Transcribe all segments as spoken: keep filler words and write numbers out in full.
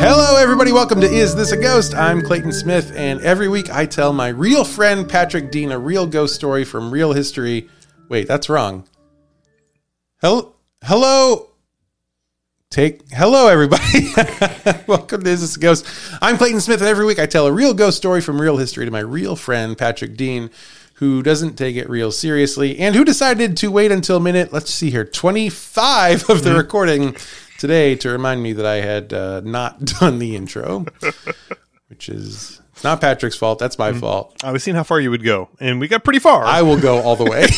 Hello, everybody. Welcome to Is This a Ghost? I'm Clayton Smith, and every week I tell my real friend Patrick Dean a real ghost story from real history. Wait, that's wrong. Hello, hello. Take hello, everybody. Welcome to Is This a Ghost? I'm Clayton Smith, and every week I tell a real ghost story from real history to my real friend Patrick Dean, who doesn't take it real seriously and who decided to wait until minute, let's see here, twenty-five of the mm-hmm. recording today to remind me that I had uh, not done the intro, which is it's not Patrick's fault. That's my mm-hmm. fault. I was seeing how far you would go, and we got pretty far. I will go all the way.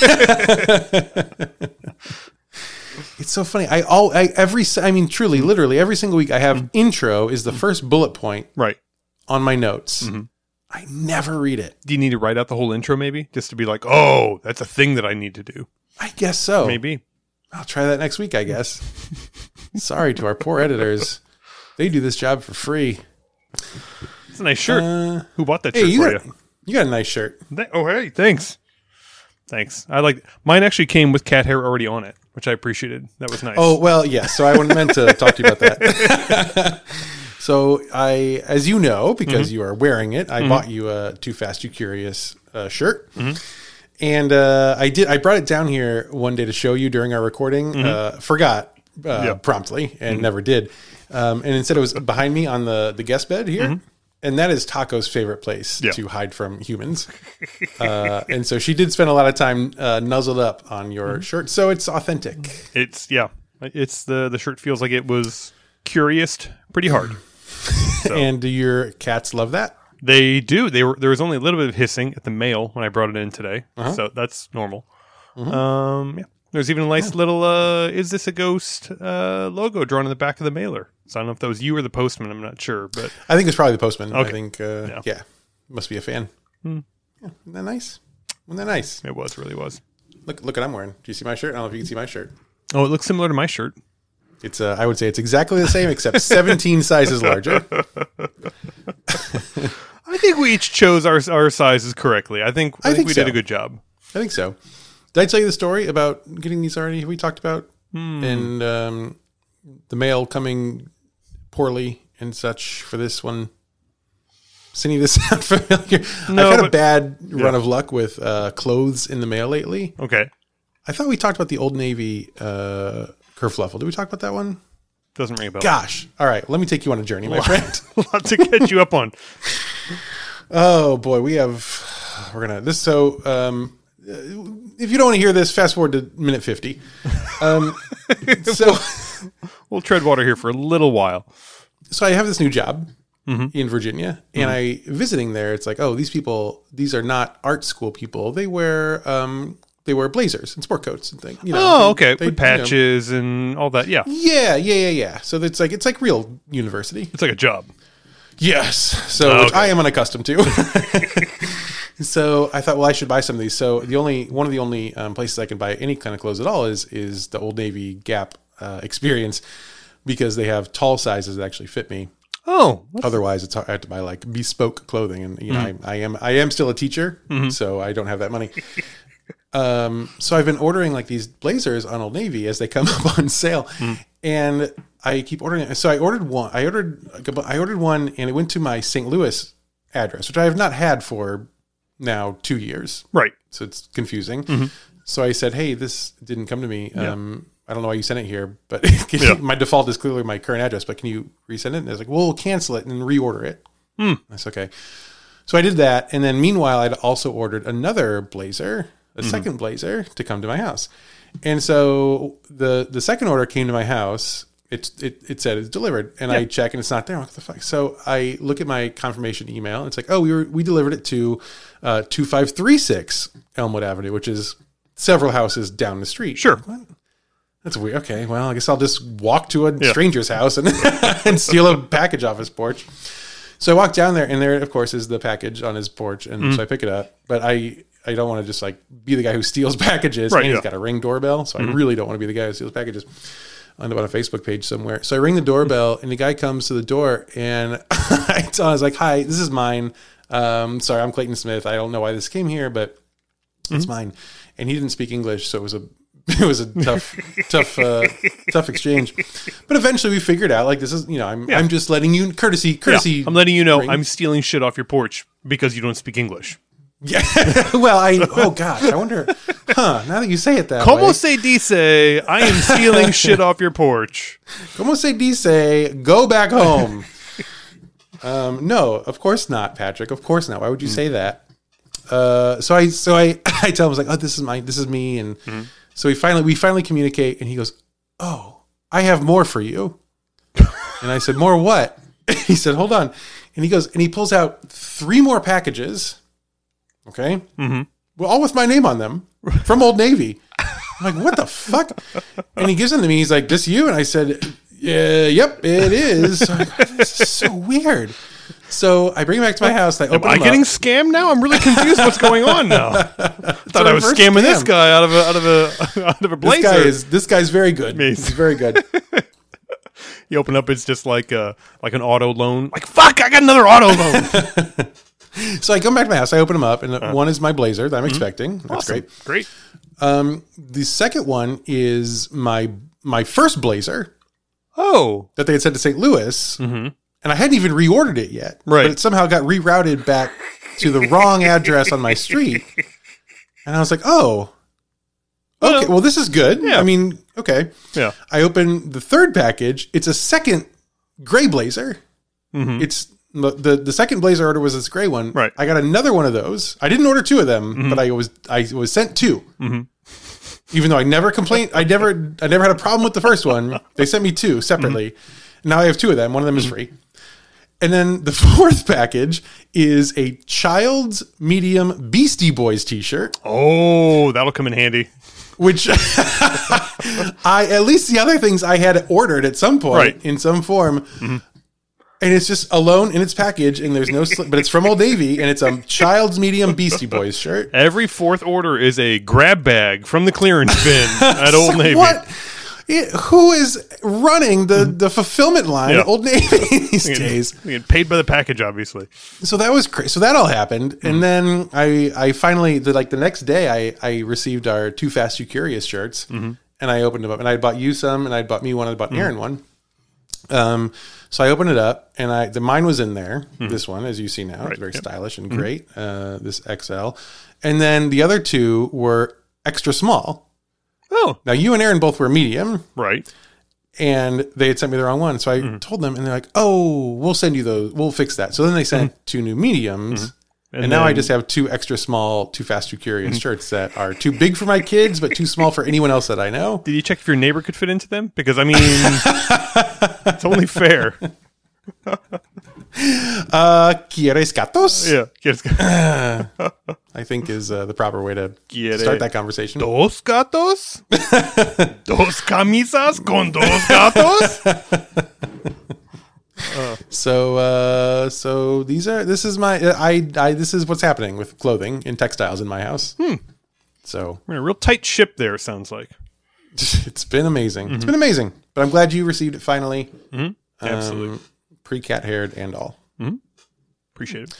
It's so funny. I all I, every I mean, truly, literally, every single week I have mm-hmm. intro is the first bullet point right on my notes. Mm-hmm. I never read it. Do you need to write out the whole intro, maybe, just to be like, oh, that's a thing that I need to do? I guess so. Maybe. I'll try that next week, I guess. Sorry to our poor editors. They do this job for free. It's a nice shirt. Uh, Who bought that hey, shirt you for got, you? You got a nice shirt. Th- oh, hey, thanks. Thanks. I like mine. Actually, came with cat hair already on it, which I appreciated. That was nice. Oh well, yes. Yeah, so I meant to talk to you about that. So I, as you know, because mm-hmm. you are wearing it, I mm-hmm. bought you a Too Fast, Too Curious uh, shirt. Mm-hmm. And uh, I did. I brought it down here one day to show you during our recording. Mm-hmm. Uh, forgot uh, yep. promptly and mm-hmm. never did. Um, and instead, it was behind me on the, the guest bed here. Mm-hmm. And that is Taco's favorite place yep. to hide from humans. Uh, and so she did spend a lot of time uh, nuzzled up on your mm-hmm. shirt. So it's authentic. It's yeah. It's the the shirt feels like it was curious pretty hard. So. And do your cats love that? They do. They were there was only a little bit of hissing at the mail when I brought it in today, uh-huh. so that's normal. Mm-hmm. Um, yeah, there's even a nice yeah. little uh, "Is This a Ghost" uh, logo drawn on the back of the mailer. So I don't know if that was you or the postman. I'm not sure, but I think it's probably the postman. Okay. I think, uh, yeah. yeah, must be a fan. Hmm. Yeah, isn't that nice? Isn't that nice? It was, really was. Look, look what I'm wearing. Do you see my shirt? I don't know if you can see my shirt. Oh, it looks similar to my shirt. It's uh, I would say it's exactly the same, except seventeen sizes larger. I think we each chose our our sizes correctly. I think I, I think, think we so. did a good job. I think so. Did I tell you the story about getting these already? Have we talked about hmm. and um, the mail coming poorly and such for this one? Cindy, this sound familiar? No, I've had but, a bad yeah. run of luck with uh, clothes in the mail lately. Okay. I thought we talked about the Old Navy uh, kerfluffle. Did we talk about that one? Doesn't ring a bell. Gosh. All right. Let me take you on a journey, my friend. A lot to catch you up on. Oh, boy. We have... We're going to... This So, um, if you don't want to hear this, fast forward to minute fifty. Um, so... we'll, we'll tread water here for a little while. So I have this new job mm-hmm. in Virginia, and mm-hmm. I visiting there, it's like, oh, these people, these are not art school people. They wear... Um, They wear blazers and sport coats and things. You know, oh, they, okay. They, With patches you know. and all that. Yeah. Yeah, yeah, yeah, yeah. So it's like it's like real university. It's like a job. Yes. So oh, which okay. I am unaccustomed to. So I thought, well, I should buy some of these. So the only one of the only um, places I can buy any kind of clothes at all is is the Old Navy Gap uh, Experience, because they have tall sizes that actually fit me. Oh. Otherwise, it's hard, I have to buy like bespoke clothing, and you know, mm-hmm. I, I am I am still a teacher, mm-hmm. so I don't have that money. Um, so I've been ordering like these blazers on Old Navy as they come up on sale, mm. and I keep ordering. So I ordered one. I ordered. I ordered one, and it went to my Saint Louis address, which I have not had for now two years. Right. So it's confusing. Mm-hmm. So I said, "Hey, this didn't come to me. Yeah. Um, I don't know why you sent it here, but yeah. my default is clearly my current address. But can you resend it?" And I was like, "Well, we'll cancel it and reorder it." Mm. That's okay. So I did that, and then meanwhile, I'd also ordered another blazer. A mm-hmm. second blazer to come to my house. And so the the second order came to my house. It it, it said it's delivered. And yeah. I check and it's not there. What the fuck? So I look at my confirmation email. And it's like, oh, we were we delivered it to uh, two five three six Elmwood Avenue, which is several houses down the street. Sure. What? That's weird. Okay, well, I guess I'll just walk to a yeah. stranger's house and, and steal a package off his porch. So I walk down there, and there, of course, is the package on his porch. And mm-hmm. so I pick it up. But I... I don't want to just like be the guy who steals packages. Right, and he's yeah. got a Ring doorbell. So mm-hmm. I really don't want to be the guy who steals packages. I end up on a Facebook page somewhere. So I ring the doorbell and the guy comes to the door and I was like, hi, this is mine. Um, sorry, I'm Clayton Smith. I don't know why this came here, but mm-hmm. it's mine. And he didn't speak English. So it was a It was a tough, tough, uh, tough exchange. But eventually we figured out, like, this is, you know, I'm, Yeah. I'm just letting you, courtesy, courtesy. Yeah, I'm letting you know ring. I'm stealing shit off your porch because you don't speak English. Yeah. Well, I, oh gosh, I wonder, huh, now that you say it that Como way. se dice, I am stealing shit off your porch. Como se dice, go back home. um, no, of course not, Patrick. Of course not. Why would you say that? Uh, so I, so I, I tell him, I was like, oh, this is my, this is me. And Mm-hmm. so we finally, we finally communicate and he goes, oh, I have more for you. And I said, more what? He said, hold on. And he goes, and he pulls out three more packages. Okay. Mm-hmm. Well, all with my name on them from Old Navy. I'm like, what the fuck? And he gives them to me. He's like, this you? And I said, yeah, yep, it is. So I'm like, this is so weird. So I bring it back to my house. I Am open I them getting up. scammed now? I'm really confused what's going on now. I thought a I was reverse scamming this scam. guy out of a out of a out of a This blazer. guy is this guy's very good. Amazing. He's very good. You open up, it's just like uh like an auto loan. Like fuck, I got another auto loan. So I come back to my house. I open them up, and one is my blazer that I'm expecting. That's Awesome. great. Great. Um, the second one is my my first blazer Oh, that they had sent to Saint Louis, and I hadn't even reordered it yet. Right. But it somehow got rerouted back to the wrong address on my street, and I was like, "Oh, okay. Well, Well, this is good. yeah. I mean, okay." yeah. I open the third package. It's a second gray blazer. Mhm. It's the, the the second blazer order was this gray one. Right. I got another one of those. I didn't order two of them, but I was I was sent two. Even though I never complained, I never I never had a problem with the first one. They sent me two separately. Now I have two of them. One of them is free. And then the fourth package is a child's medium Beastie Boys t-shirt, Oh, that'll come in handy. which I at least the other things I had ordered at some point Right. in some form. And it's just alone in its package, and there's no slip, but it's from Old Navy, and it's a child's medium Beastie Boys shirt. Every fourth order is a grab bag from the clearance bin at Old So Navy. What? It- who is running the, the fulfillment line Yeah. at Old Navy these You get- days? you get paid by the package, obviously. So that was crazy. So that all happened, and then I I finally the, like the next day I I received our Too Fast Too Curious shirts, and I opened them up, and I bought you some, and I bought me one, and I bought Aaron one. Um, so I opened it up, and I the mine was in there. This one, as you see now, it's very yep. stylish and great. Uh, this X L, and then the other two were extra small. Oh, Now you and Aaron both were medium, right. and they had sent me the wrong one. So I told them, and they're like, "Oh, we'll send you those. We'll fix that." So then they sent two new mediums. And, And now I then- just have two extra small, Too Fast, Too Curious shirts that are too big for my kids, but too small for anyone else that I know. Did you check if your neighbor could fit into them? Because I mean, it's only fair. Uh, ¿Quieres gatos? Yeah. Yes. I think is uh, the proper way to Quiere start that conversation. Dos gatos? Dos camisas con dos gatos? So, uh, so these are. This is my. I. I. This is what's happening with clothing and textiles in my house. So We're in a real tight ship there, sounds like. it's been amazing. It's been amazing. But I'm glad you received it finally. Absolutely. Um, pre-cat haired and all. Appreciate it.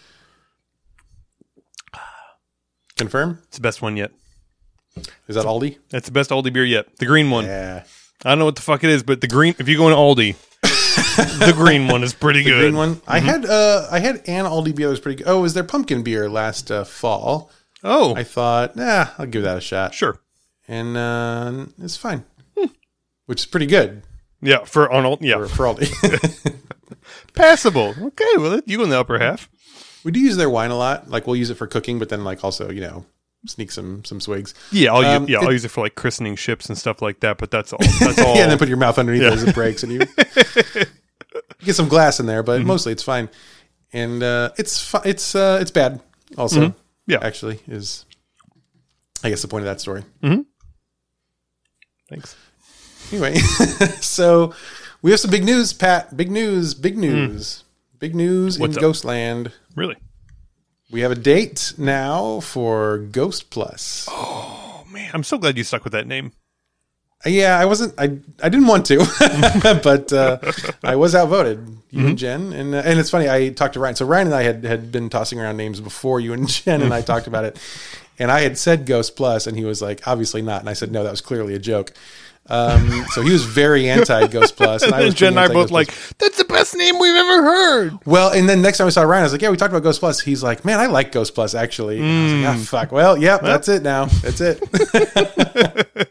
Confirm. It's the best one yet. Is that Aldi? That's the best Aldi beer yet. The green one. Yeah. I don't know what the fuck it is, but the green, if you go into Aldi, the green one is pretty The good. green one. I had. Uh, I had an Aldi beer that was pretty good. Oh, it was their pumpkin beer last uh, fall. Oh, I thought, nah, I'll give that a shot. sure. And uh, it's fine, which is pretty good Yeah, for on Aldi. Yeah. for, for Aldi. Passable. Okay, well, you go in the upper half. We do use their wine a lot. Like we'll use it for cooking, but then like also you know sneak some some swigs. Yeah, I'll, Um, use, yeah, it- I'll use it for like christening ships and stuff like that, but that's all. That's all. Yeah, and then put your mouth underneath it as it breaks, and you get some glass in there, but mostly it's fine. And uh, it's fu- it's uh, it's bad. Also, Yeah. actually, is I guess the point of that story. Thanks. Anyway, so we have some big news, Pat. Big news, big news, big news What's in up? Ghostland. Really? We have a date now for Ghost Plus. Oh, man. I'm so glad you stuck with that name. Yeah, I wasn't. I I didn't want to, but uh, I was outvoted. You mm-hmm. and Jen, and uh, and it's funny. I talked to Ryan. So Ryan and I had had been tossing around names before you and Jen, and I talked about it. And I had said Ghost Plus, and he was like, "Obviously not." And I said, "No, that was clearly a joke." Um, so he was very anti Ghost Plus, and, and I was Jen and I both like, "That's the best name we've ever heard." Well, and then next time I saw Ryan, I was like, "Yeah, we talked about Ghost Plus." He's like, "Man, I like Ghost Plus actually." And I was like, "Ah, fuck." Well, yeah, well. that's it now. That's it.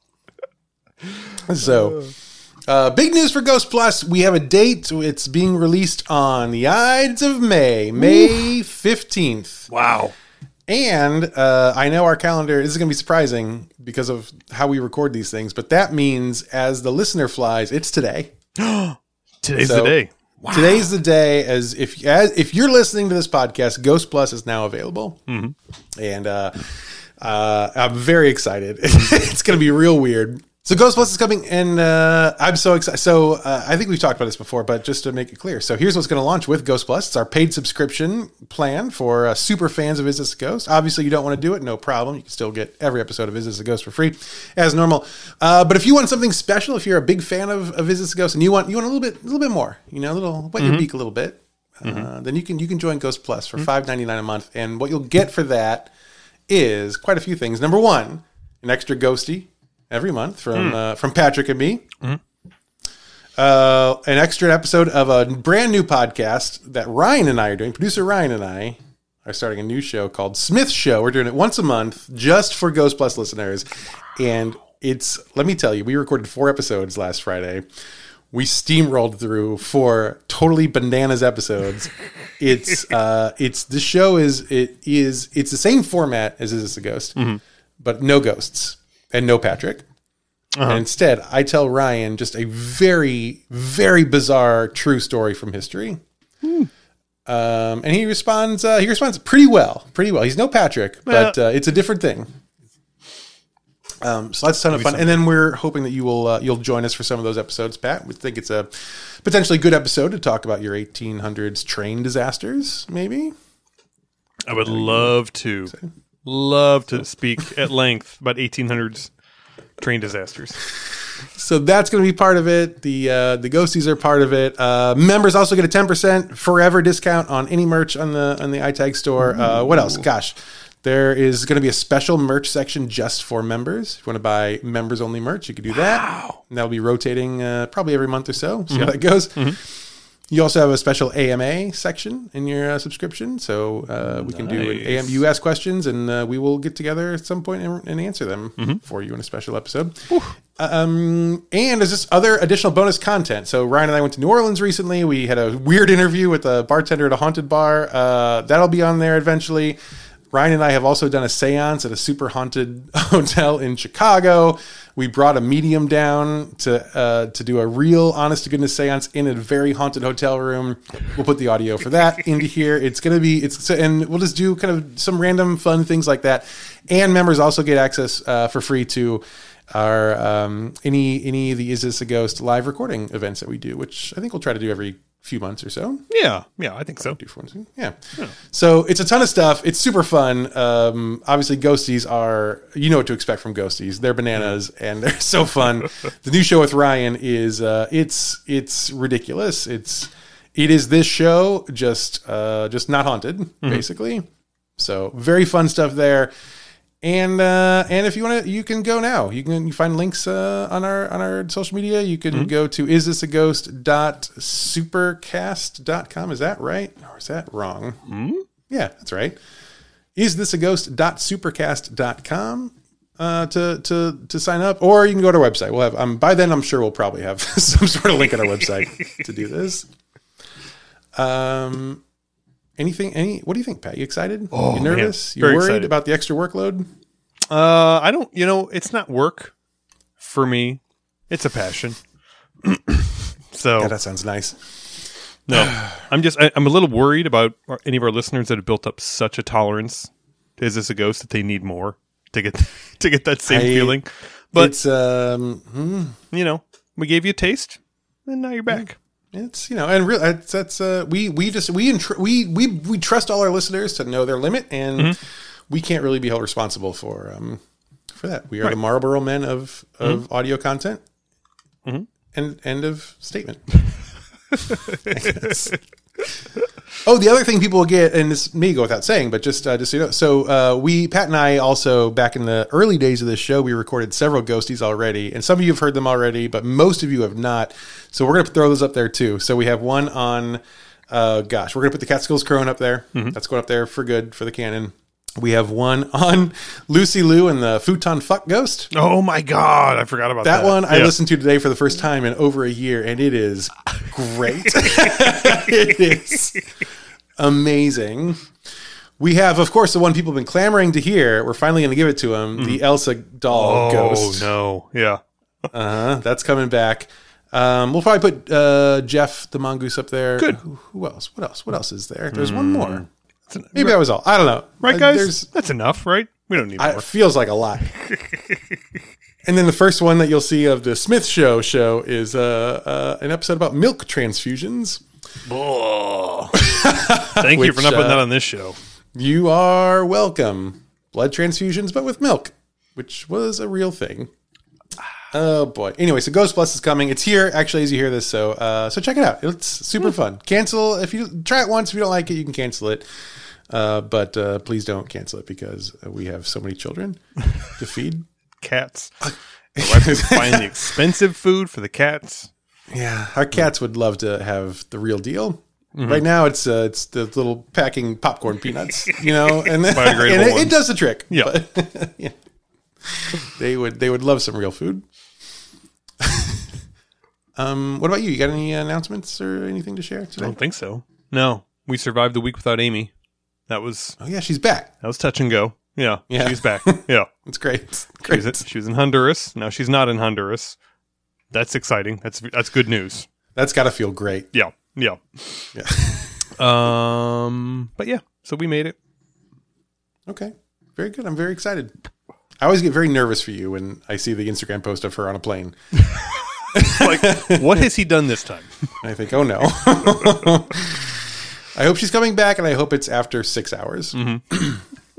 So, uh, big news for Ghost Plus. We have a date. It's being released on the Ides of May, May fifteenth. Wow. And uh, I know our calendar, this is going to be surprising because of how we record these things, but that means as the listener flies, it's today. Today's so, the day. Wow. Today's the day. As if as if you're listening to this podcast, Ghost Plus is now available. Mm-hmm. And uh, uh, I'm very excited. It's going to be real weird. So Ghost Plus is coming, and uh, I'm so excited. So uh, I think we've talked about this before, but just to make it clear. So here's what's going to launch with Ghost Plus. It's our paid subscription plan for uh, super fans of Is This a Ghost? Obviously, you don't want to do it, no problem. You can still get every episode of Is This a Ghost for free, as normal. Uh, but if you want something special, if you're a big fan of, of Is This a Ghost, and you want you want a little bit a little bit more, you know, a little wet mm-hmm. your beak a little bit, uh, mm-hmm. then you can you can join Ghost Plus for mm-hmm. five ninety-nine a month. And what you'll get for that is quite a few things. Number one, an extra ghosty every month from mm. uh, from Patrick and me. Mm. Uh, an extra episode of a brand new podcast that Ryan and I are doing. Producer Ryan and I are starting a new show called Smith Show. We're doing it once a month just for Ghost Plus listeners. And it's, let me tell you, we recorded four episodes last Friday. We steamrolled through four totally bananas episodes. It's, uh, it's, the show is, it is, it's the same format as Is This a Ghost, mm-hmm. but no ghosts. And no Patrick. Uh-huh. And instead, I tell Ryan just a very, very bizarre true story from history. Hmm. Um, and he responds. Uh, he responds pretty well. Pretty well. He's no Patrick, but uh, it's a different thing. Um, so that's a ton of fun. And then we're hoping that you will uh, you'll join us for some of those episodes, Pat. We think it's a potentially good episode to talk about your eighteen hundreds train disasters. Maybe. I would love to. Love to speak at length about eighteen hundreds train disasters. So that's going to be part of it. The uh, the ghosties are part of it. Uh, members also get a ten percent forever discount on any merch on the on the iTag store. Uh, what else? Gosh, there is going to be a special merch section just for members. If you want to buy members only merch, you can do that. Wow. And that'll be rotating uh, probably every month or so. See mm-hmm. how that goes. Mm-hmm. You also have a special A M A section in your uh, subscription, so uh, we nice. can do an A M. You ask questions, and uh, we will get together at some point and, and answer them mm-hmm. for you in a special episode. Um, and there's this other additional bonus content. So Ryan and I went to New Orleans recently. We had a weird interview with a bartender at a haunted bar. Uh, that'll be on there eventually. Ryan and I have also done a seance at a super haunted hotel in Chicago. We brought a medium down to uh, to do a real honest to goodness seance in a very haunted hotel room. We'll put the audio for that into here. It's going to be, it's and we'll just do kind of some random fun things like that. And members also get access uh, for free to our um, any any of the Is This a Ghost live recording events that we do, which I think we'll try to do every few months or so. Yeah, yeah, I think so. Do for one, yeah. yeah. So it's a ton of stuff. It's super fun. Um, obviously, ghosties are, you know what to expect from ghosties. They're bananas and they're so fun. The new show with Ryan is uh, it's it's ridiculous. It's it is this show just uh, just not haunted, mm-hmm. basically. So very fun stuff there. And uh, and if you want to, you can go now. You can you find links uh, on our on our social media. You can mm-hmm. go to is this a ghost dot supercast dot com. Is that right? Or is that wrong? Mm-hmm. Yeah, that's right. is this a ghost dot supercast dot com uh, to to to sign up, or you can go to our website. We'll have um, by then. I'm sure we'll probably have some sort of link on our website to do this. Um. Anything? Any? What do you think, Pat? You excited? Oh, you nervous? Man. You worried excited. about the extra workload? Uh, I don't. You know, it's not work for me. It's a passion. So yeah, that sounds nice. No, I'm just. I, I'm a little worried about our, any of our listeners that have built up such a tolerance to Is This a Ghost that they need more to get to get that same I, feeling. But it's um, hmm. you know, we gave you a taste, and now you're back. Yeah. It's, you know, and really, that's, that's uh, we we just we intr- we we we trust all our listeners to know their limit, and mm-hmm. we can't really be held responsible for um for that. We are right. the Marlboro men of, of mm-hmm. audio content. Mm-hmm. And end of statement. Oh, the other thing people will get, and this may go without saying, but just uh, just so you know, so uh, we, Pat and I also, back in the early days of this show, we recorded several ghosties already, and some of you have heard them already, but most of you have not. So we're going to throw those up there too. So we have one on, uh, gosh, we're going to put the Catskills crowing up there. Mm-hmm. That's going up there for good for the canon. We have one on Lucy Liu and the Futon Fuck Ghost. Oh my God, I forgot about that. That one I yeah. listened to today for the first time in over a year, and it is great. It is amazing. We have, of course, the one people have been clamoring to hear. We're finally going to give it to them, mm. the Elsa doll oh, ghost. Oh, no. Yeah. Uh-huh. That's coming back. Um, we'll probably put uh, Jeff the Mongoose up there. Good. Who, who else? What else? What else is there? There's mm. one more. Maybe that was all. I don't know. Right, guys? There's, That's enough, right? We don't need more. It feels like a lot. And then the first one that you'll see of the Smith Show show is uh, uh, an episode about milk transfusions. Thank Which, you for not putting uh, that on this show. You are welcome. Blood transfusions, but with milk, which was a real thing. Oh boy. Anyway, so Ghost Plus is coming. It's here actually as you hear this. So, uh, so check it out. It's super mm. fun. Cancel if you try it once. If you don't like it, you can cancel it. Uh, but uh, please don't cancel it because we have so many children to feed. Cats. My wife is buying the expensive food for the cats. Yeah, our cats would love to have the real deal. Mm-hmm. Right now, it's uh, it's the little packing popcorn peanuts, you know, and, then, and it, it does the trick. Yeah. But, yeah. They would they would love some real food. um, what about you? You got any announcements or anything to share today? I don't think so. No, we survived the week without Amy. That was oh yeah, she's back. That was touch and go. Yeah, yeah. She's back. Yeah, it's great. It's great. She was, she was in Honduras. Now she's not in Honduras. That's exciting. That's that's good news. That's got to feel great. Yeah, yeah, yeah. um, but yeah, so we made it. Okay, very good. I'm very excited. I always get very nervous for you when I see the Instagram post of her on a plane. Like, what has he done this time? I think, oh no. I hope she's coming back, and I hope it's after six hours. Mm-hmm.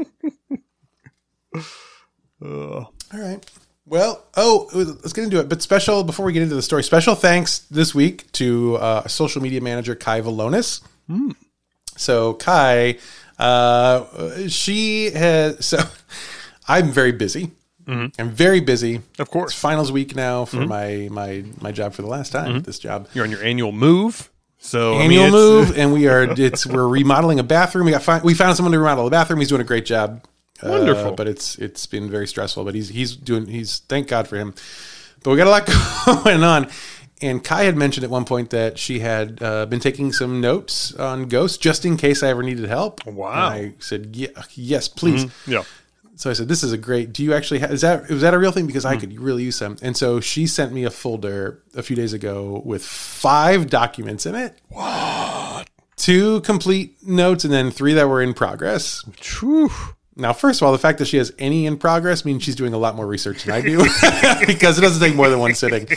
uh. All right. Well, oh, let's get into it. But special, before we get into the story, special thanks this week to uh, social media manager Kai Valonis. Mm. So Kai, uh, she has... so. I'm very busy. Mm-hmm. I'm very busy. Of course. It's finals week now for mm-hmm. my, my, my job for the last time, mm-hmm. this job. You're on your annual move. So Annual I mean, move, and we are, it's, we're remodeling a bathroom. We got, fi- we found someone to remodel the bathroom. He's doing a great job. Wonderful. Uh, but it's, it's been very stressful, but he's, he's doing, he's, thank God for him. But we got a lot going on. And Kai had mentioned at one point that she had uh, been taking some notes on Ghost just in case I ever needed help. Wow. And I said, yeah, yes, please. Mm-hmm. Yeah. So I said, this is a great, do you actually have, is that, was that a real thing? Because I could really use some. And so she sent me a folder a few days ago with five documents in it. What? Two complete notes and then three that were in progress. Whew. Now, first of all, the fact that she has any in progress means she's doing a lot more research than I do because it doesn't take more than one sitting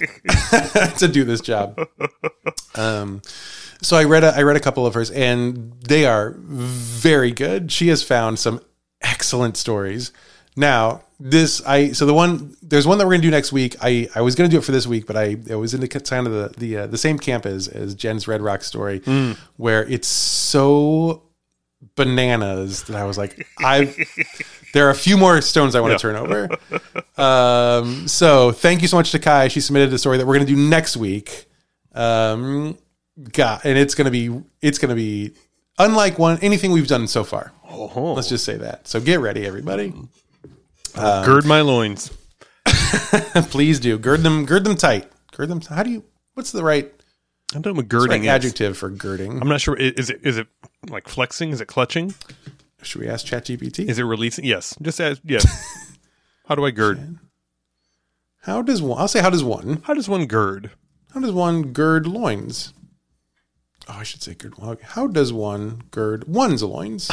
to do this job. Um, so I read a, I read a couple of hers and they are very good. She has found some excellent stories. Now, this I so the one there's one that we're gonna do next week. I, I was gonna do it for this week, but I, I was in the kind of the the uh, the same camp as as Jen's Red Rock story, mm. where it's so bananas that I was like, I there are a few more stones I want to yeah. turn over. Um, so thank you so much to Kai. She submitted a story that we're gonna do next week. Um, God, and it's gonna be it's gonna be unlike one anything we've done so far. Oh. Let's just say that. So get ready, everybody. Um, gird my loins. Please do. Gird them gird them tight. Gird them how do you what's the right I don't know what girding right adjective for girding? I'm not sure. Is it is it like flexing? Is it clutching? Should we ask ChatGPT? Is it releasing? Yes. Just as yes. How do I gird? How does one I'll say how does one? How does one gird? How does one gird loins? Oh, I should say gird. How does one gird one's loins?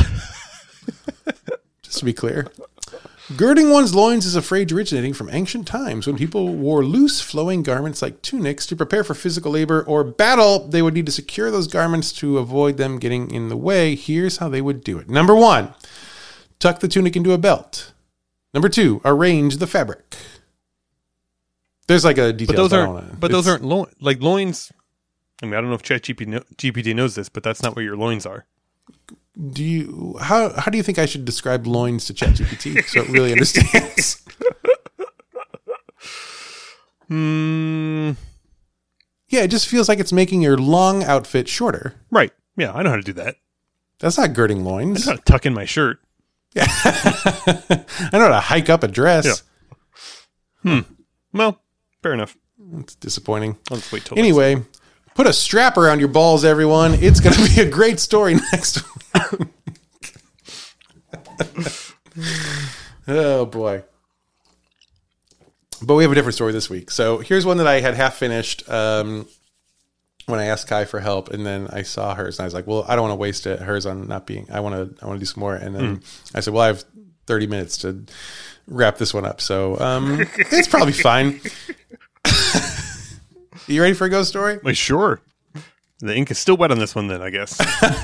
Just to be clear. Girding one's loins is a phrase originating from ancient times when people wore loose, flowing garments like tunics to prepare for physical labor or battle. They would need to secure those garments to avoid them getting in the way. Here's how they would do it. Number one, tuck the tunic into a belt. Number two, arrange the fabric. There's like a detail. But those aren't. But those aren't lo- like loins. I mean, I don't know if ChatGPT knows this, but that's not what your loins are. Do you? How how do you think I should describe loins to ChatGPT so it really understands? Hmm. Yeah, it just feels like it's making your long outfit shorter. Right. Yeah, I know how to do that. That's not girding loins. I know how to tuck in my shirt. Yeah. I know how to hike up a dress. Yeah. Hmm. Well, fair enough. It's disappointing. I'll just wait till anyway, next. Put a strap around your balls, everyone. It's going to be a great story next week. Oh, boy. But we have a different story this week. So here's one that I had half finished um, when I asked Kai for help, and then I saw hers, and I was like, "Well, I don't want to waste it, hers on not being. I want to. I want to do some more." And then mm. I said, "Well, I have thirty minutes to wrap this one up, so um, it's probably fine." You ready for a ghost story? Like, sure. The ink is still wet on this one, then I guess.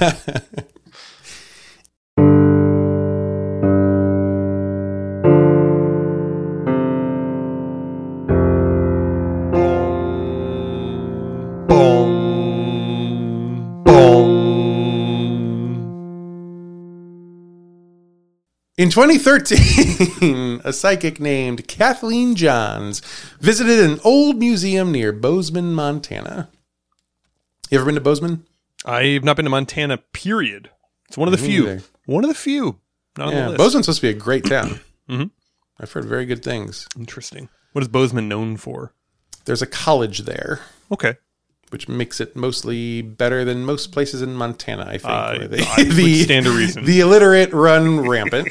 In twenty thirteen, a psychic named Kathleen Johns visited an old museum near Bozeman, Montana. You ever been to Bozeman? I've not been to Montana, period. It's one of the Me few. Either. One of the few. Not yeah, on the list. Bozeman's supposed to be a great town. Mm-hmm. I've heard very good things. Interesting. What is Bozeman known for? There's a college there. Okay. Which makes it mostly better than most places in Montana, I think. Uh, where they, I the, would stand a reason. The illiterate run rampant.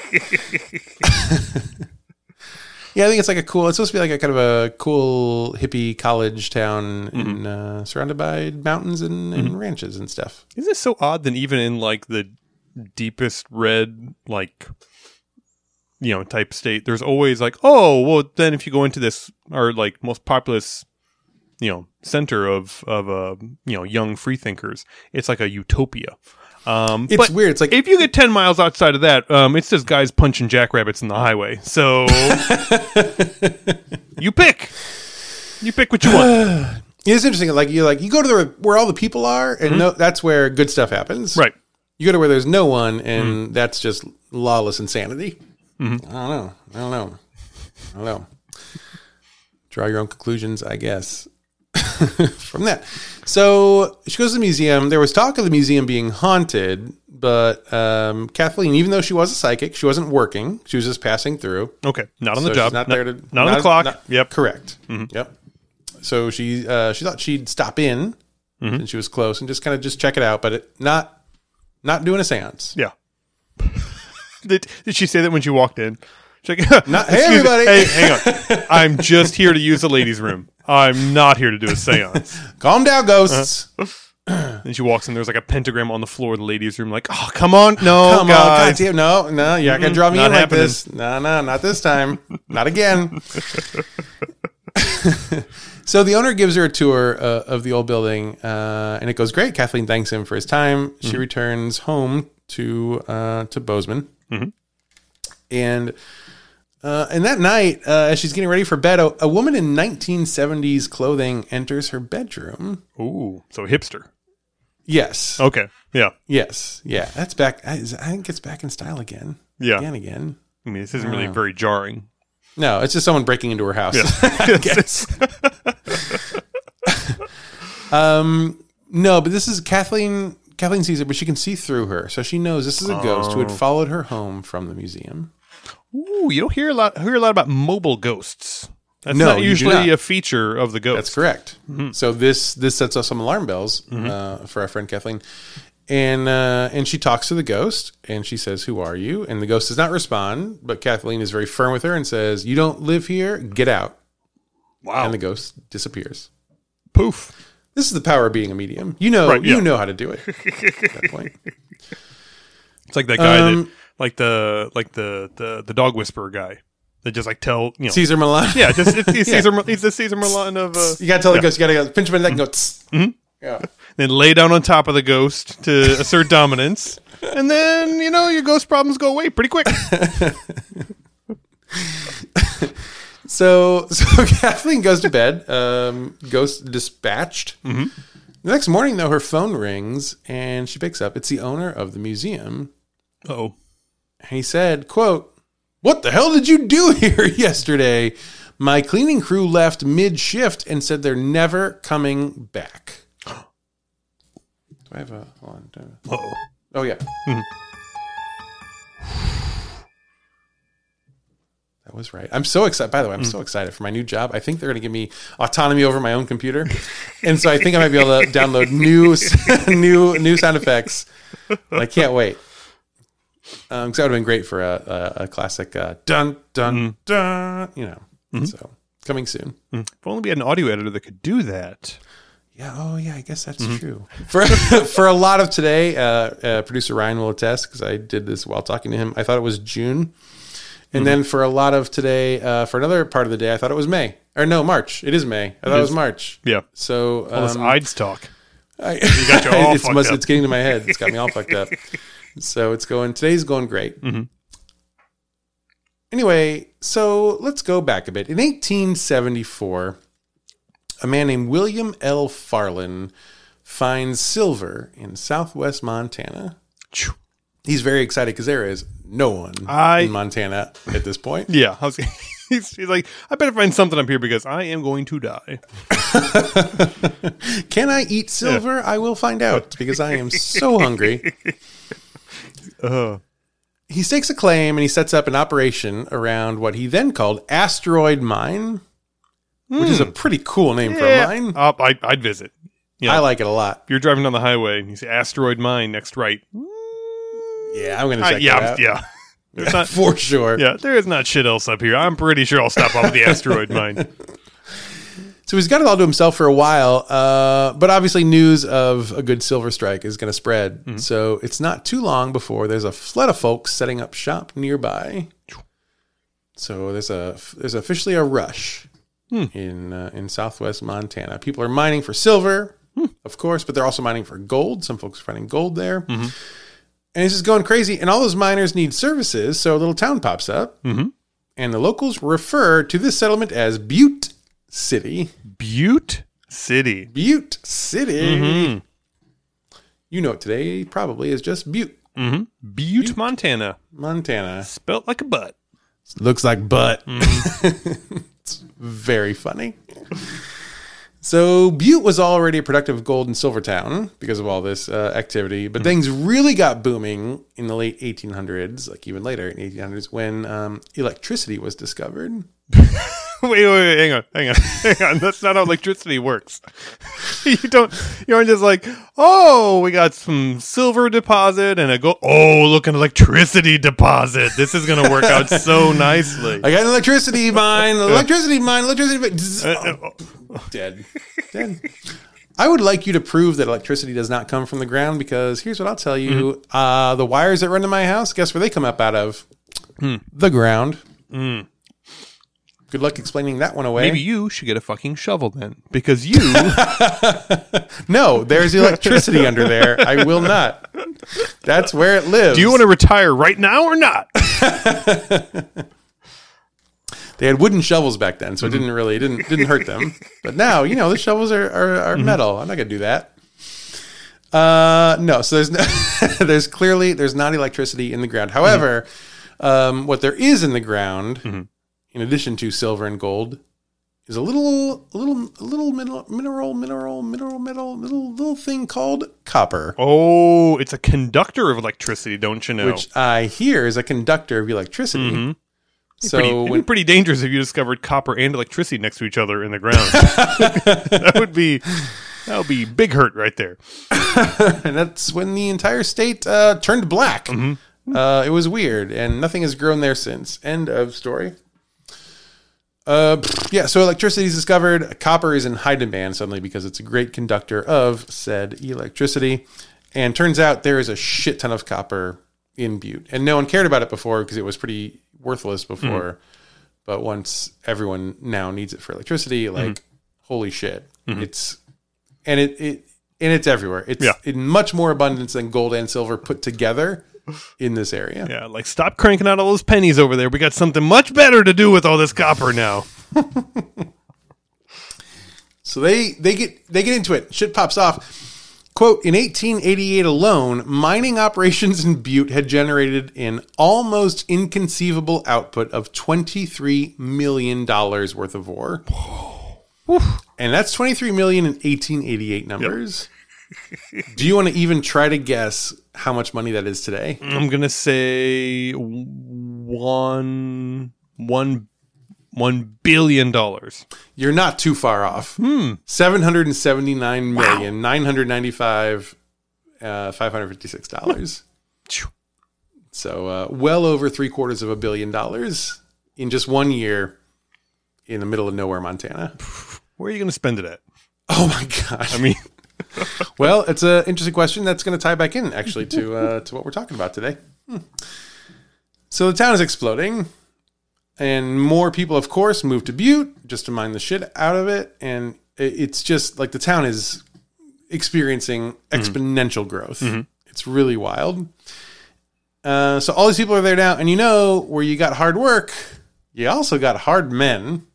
Yeah, I think it's like a cool, it's supposed to be like a kind of a cool hippie college town mm-hmm. in, uh, surrounded by mountains and, and mm-hmm. ranches and stuff. Isn't it so odd that even in like the deepest red, like, you know, type state, there's always like, oh, well, then if you go into this, or like most populous, you know, center of, of, uh, you know, young freethinkers, it's like a utopia. Um, it's weird. It's like, if you get ten miles outside of that, um, it's just guys punching jackrabbits in the highway. So you pick, you pick what you want. It's interesting. Like you, like you go to the, where all the people are, and mm-hmm. no, that's where good stuff happens. Right. You go to where there's no one, and mm-hmm. that's just lawless insanity. Mm-hmm. I don't know. I don't know. I don't know. Draw your own conclusions, I guess. From that. So she goes to the museum. There was talk of the museum being haunted, but um, Kathleen, even though she was a psychic, she wasn't working. She was just passing through. Okay. Not on so the job. She's not, not there to not, not on the clock. Not, yep. Correct. Mm-hmm. Yep. So she uh, she thought she'd stop in mm-hmm. and she was close and just kind of just check it out, but it, not not doing a seance. Yeah. did, did she say that when she walked in? She's like, not, hey, everybody. Me. Hey, hang on. I'm just here to use the ladies' room. I'm not here to do a seance. Calm down, ghosts. Uh-huh. Then she walks in. There's like a pentagram on the floor of the ladies' room. Like, oh, come on. No, come guys. on. No, no. You're not going to draw me not in like happening. this. No, no, not this time. Not again. So the owner gives her a tour uh, of the old building, uh, and it goes great. Kathleen thanks him for his time. She mm-hmm. returns home to uh, to Bozeman. Mm-hmm. And... Uh, and that night, uh, as she's getting ready for bed, a, a woman in nineteen seventies clothing enters her bedroom. Ooh, so hipster. Yes. Okay. Yeah. Yes. Yeah. That's back. I, I think it's back in style again. Yeah. Again, again. I mean, this isn't really very jarring. No, it's just someone breaking into her house. Yeah. I guess. um, no, but this is Kathleen. Kathleen sees it, but she can see through her. So she knows this is a ghost oh. who had followed her home from the museum. Ooh, you don't hear a lot hear a lot about mobile ghosts. That's no, not usually not. a feature of the ghost. That's correct. Mm-hmm. So this this sets off some alarm bells mm-hmm. uh, for our friend Kathleen. And uh, and she talks to the ghost and she says, "Who are you?" And the ghost does not respond, but Kathleen is very firm with her and says, "You don't live here. Get out." Wow. And the ghost disappears. Poof. This is the power of being a medium. You know, right, yeah. you know how to do it at that point. It's like that guy um, that Like the like the, the, the dog whisperer guy that just like tell you know Caesar Milan. Yeah, just it's, it's yeah. Caesar. He's the Caesar Milan of. Uh, you gotta tell yeah. the ghost. You gotta go pinch him in the neck and go. Mm-hmm. Yeah. Then lay down on top of the ghost to assert dominance, and then you know your ghost problems go away pretty quick. so, so Kathleen goes to bed. Um, Ghost dispatched. Mm-hmm. The next morning, though, her phone rings and she picks up. It's the owner of the museum. Oh. And he said, quote, "What the hell did you do here yesterday? My cleaning crew left mid-shift and said they're never coming back." Do I have a... Hold on. Uh-oh. Oh, yeah. Mm-hmm. That was right. I'm so excited. By the way, I'm mm. so excited for my new job. I think they're going to give me autonomy over my own computer. And so I think I might be able to download new new, new sound effects. And I can't wait. Um, because that would have been great for a, a, a classic uh, dun, dun, mm. dun, you know. Mm-hmm. So coming soon. Mm. If only we had an audio editor that could do that. Yeah. Oh, yeah. I guess that's mm-hmm. true. For for a lot of today, uh, uh, producer Ryan will attest because I did this while talking to him. I thought it was June. And mm-hmm. then for a lot of today, uh, for another part of the day, I thought it was May. Or no, March. It is May. I thought it, it was March. Yeah. So all um, this I D S talk. I, you got you all it's, fucked must, up. It's getting to my head. It's got me all fucked up. So it's going, today's going great. Mm-hmm. Anyway, so let's go back a bit. In eighteen seventy-four, a man named William L. Farland finds silver in southwest Montana. He's very excited because there is no one I, in Montana at this point. Yeah. I was, he's, he's like, I better find something up here because I am going to die. Can I eat silver? Yeah. I will find out because I am so hungry. Uh. He stakes a claim and he sets up an operation around what he then called Asteroid Mine, mm. which is a pretty cool name yeah. for a mine. Uh, I, I'd visit. You know, I like it a lot. You're driving down the highway and you see Asteroid Mine next right. Yeah, I'm going to check uh, yeah, that out. Yeah, yeah not, for sure. Yeah, there is not shit else up here. I'm pretty sure I'll stop off at the Asteroid Mine. So he's got it all to himself for a while, uh, but obviously news of a good silver strike is going to spread. Mm-hmm. So it's not too long before there's a flood of folks setting up shop nearby. So there's a there's officially a rush hmm. in uh, in southwest Montana. People are mining for silver, hmm. of course, but they're also mining for gold. Some folks are finding gold there. Mm-hmm. And it's just going crazy. And all those miners need services, so a little town pops up. Mm-hmm. And the locals refer to this settlement as Butte City. Butte City. Butte City. Mm-hmm. You know it today probably is just Butte. Mm-hmm. Butte, Butte, Montana. Montana. Spelt like a butt. Looks like butt. Mm-hmm. It's very funny. So Butte was already a productive gold and silver town because of all this uh, activity, but mm-hmm. things really got booming in the late eighteen hundreds, like even later in the eighteen hundreds, when um, electricity was discovered. Wait, wait, wait, hang on, hang on, hang on. That's not how electricity works. You don't, you aren't just like, oh, we got some silver deposit and a gold. Oh, look, an electricity deposit. This is going to work out so nicely. I got an electricity mine, electricity mine, electricity mine. Oh, dead, dead. I would like you to prove that electricity does not come from the ground because here's what I'll tell you. Mm-hmm. Uh, the wires that run to my house, guess where they come up out of? Mm. The ground. Mm. Good luck explaining that one away. Maybe you should get a fucking shovel then, because you... No, there's electricity under there. I will not. That's where it lives. Do you want to retire right now or not? They had wooden shovels back then, so it didn't really it didn't didn't hurt them. But now, you know, the shovels are are, are mm-hmm. metal. I'm not gonna do that. Uh, no. So there's no, there's clearly there's not electricity in the ground. However, mm-hmm. um, what there is in the ground. Mm-hmm. In addition to silver and gold, is a little, a little, a little mineral, mineral, mineral, mineral, mineral, little, little thing called copper. Oh, it's a conductor of electricity, don't you know? Which I hear is a conductor of electricity. Mm-hmm. So pretty, it'd when, be pretty dangerous if you discovered copper and electricity next to each other in the ground. That would be, that would be big hurt right there. And that's when the entire state uh, turned black. Mm-hmm. Uh, it was weird, and nothing has grown there since. End of story. Uh, yeah, so electricity is discovered. Copper is in high demand suddenly because it's a great conductor of said electricity. And turns out there is a shit ton of copper in Butte. And no one cared about it before because it was pretty worthless before. Mm-hmm. But once everyone now needs it for electricity, like, mm-hmm. holy shit. Mm-hmm. It's, and it, it, and it's everywhere. It's yeah. in much more abundance than gold and silver put together. in this area. Yeah, like stop cranking out all those pennies over there. We got something much better to do with all this copper now. So they they get they get into it. Shit pops off. Quote, in eighteen eighty-eight alone, mining operations in Butte had generated an almost inconceivable output of twenty-three million dollars worth of ore. And that's twenty-three million dollars in eighteen eighty-eight numbers. Yep. Do you want to even try to guess how much money that is today? I'm going to say one, one, one billion dollars. You're not too far off. Hmm. seven hundred seventy-nine million, nine hundred ninety-five, uh, five hundred fifty-six dollars. So, uh, well over three quarters of a billion dollars in just one year in the middle of nowhere, Montana. Where are you going to spend it at? Oh my gosh. I mean, well, it's an interesting question that's going to tie back in actually to, uh, to what we're talking about today. Hmm. So the town is exploding. And more people, of course, move to Butte just to mine the shit out of it. And it's just like the town is experiencing exponential mm-hmm. growth. Mm-hmm. It's really wild. Uh, so all these people are there now. And you know, where you got hard work, you also got hard men.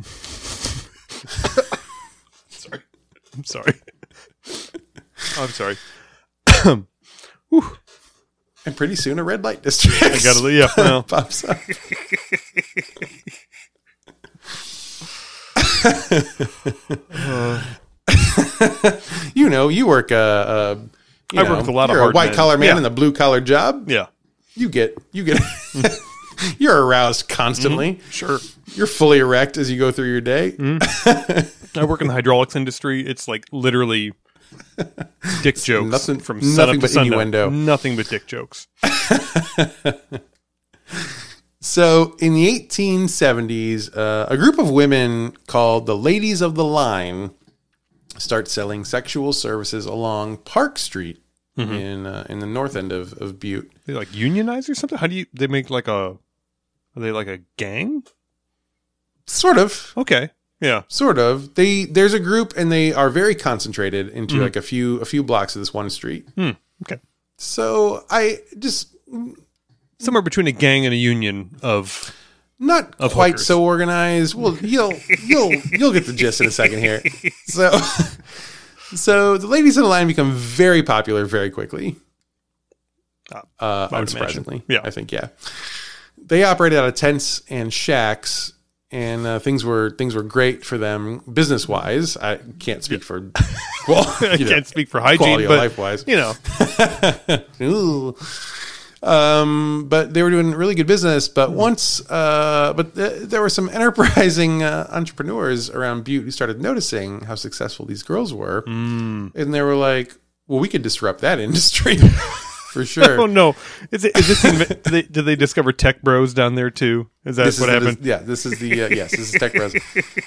Sorry. I'm sorry. I'm sorry. And pretty soon a red light district I gotta, yeah, well. pops up. uh, you know, you work. Uh, uh, you I know, work with a lot of you're hard a white men. collar man Yeah. in a blue collar job. Yeah, you get you get. You're aroused constantly. Mm-hmm. Sure, you're fully erect as you go through your day. Mm-hmm. I work in the hydraulics industry. It's like literally. Dick jokes nothing, from nothing sun up but to sundown. innuendo. Nothing but dick jokes. So in the eighteen seventies, uh, a group of women called the Ladies of the Line start selling sexual services along Park Street mm-hmm. in uh, in the north end of, of Butte. They like unionize or something? How do you? They make like a? Are they like a gang? Sort of. Okay. Yeah, sort of. They there's a group, and they are very concentrated into mm. like a few a few blocks of this one street. Mm. Okay, so I just somewhere between a gang and a union of not of quite hookers. So organized. Well, you'll you'll you'll get the gist in a second here. So so the Ladies in the Line become very popular very quickly. Uh, uh, unsurprisingly, yeah, I think yeah. They operated out of tents and shacks. And uh, things were things were great for them business wise. I can't speak for well, I know, can't speak for hygiene, but life wise, you know. um, but they were doing really good business. But once, uh, but th- there were some enterprising uh, entrepreneurs around Butte who started noticing how successful these girls were, mm. and they were like, "Well, we could disrupt that industry." For sure. Oh no! Is it? Is this? Inv- did, they, did they discover Tech Bros down there too? Is that this what is happened? The, yeah, this is the uh, yes, this is Tech Bros.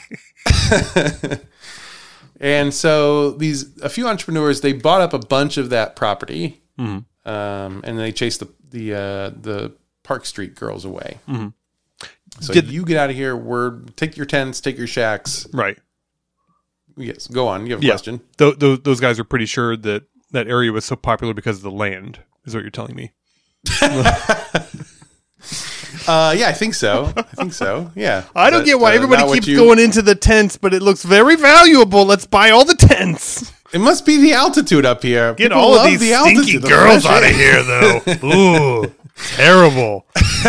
And so these a few entrepreneurs they bought up a bunch of that property, mm-hmm. um, and they chased the the uh, the Park Street girls away. Mm-hmm. So did, you get out of here. We're take your tents, take your shacks. Right. Yes. Go on. You have a yeah. question. Th- th- those guys are pretty sure that that area was so popular because of the land. Is what you're telling me? uh, yeah, I think so. I think so. Yeah. I don't but, get why uh, everybody keeps you... going into the tents, but it looks very valuable. Let's buy all the tents. It must be the altitude up here. Get People all of these the stinky altitude, girls out of here, though. Ooh, terrible.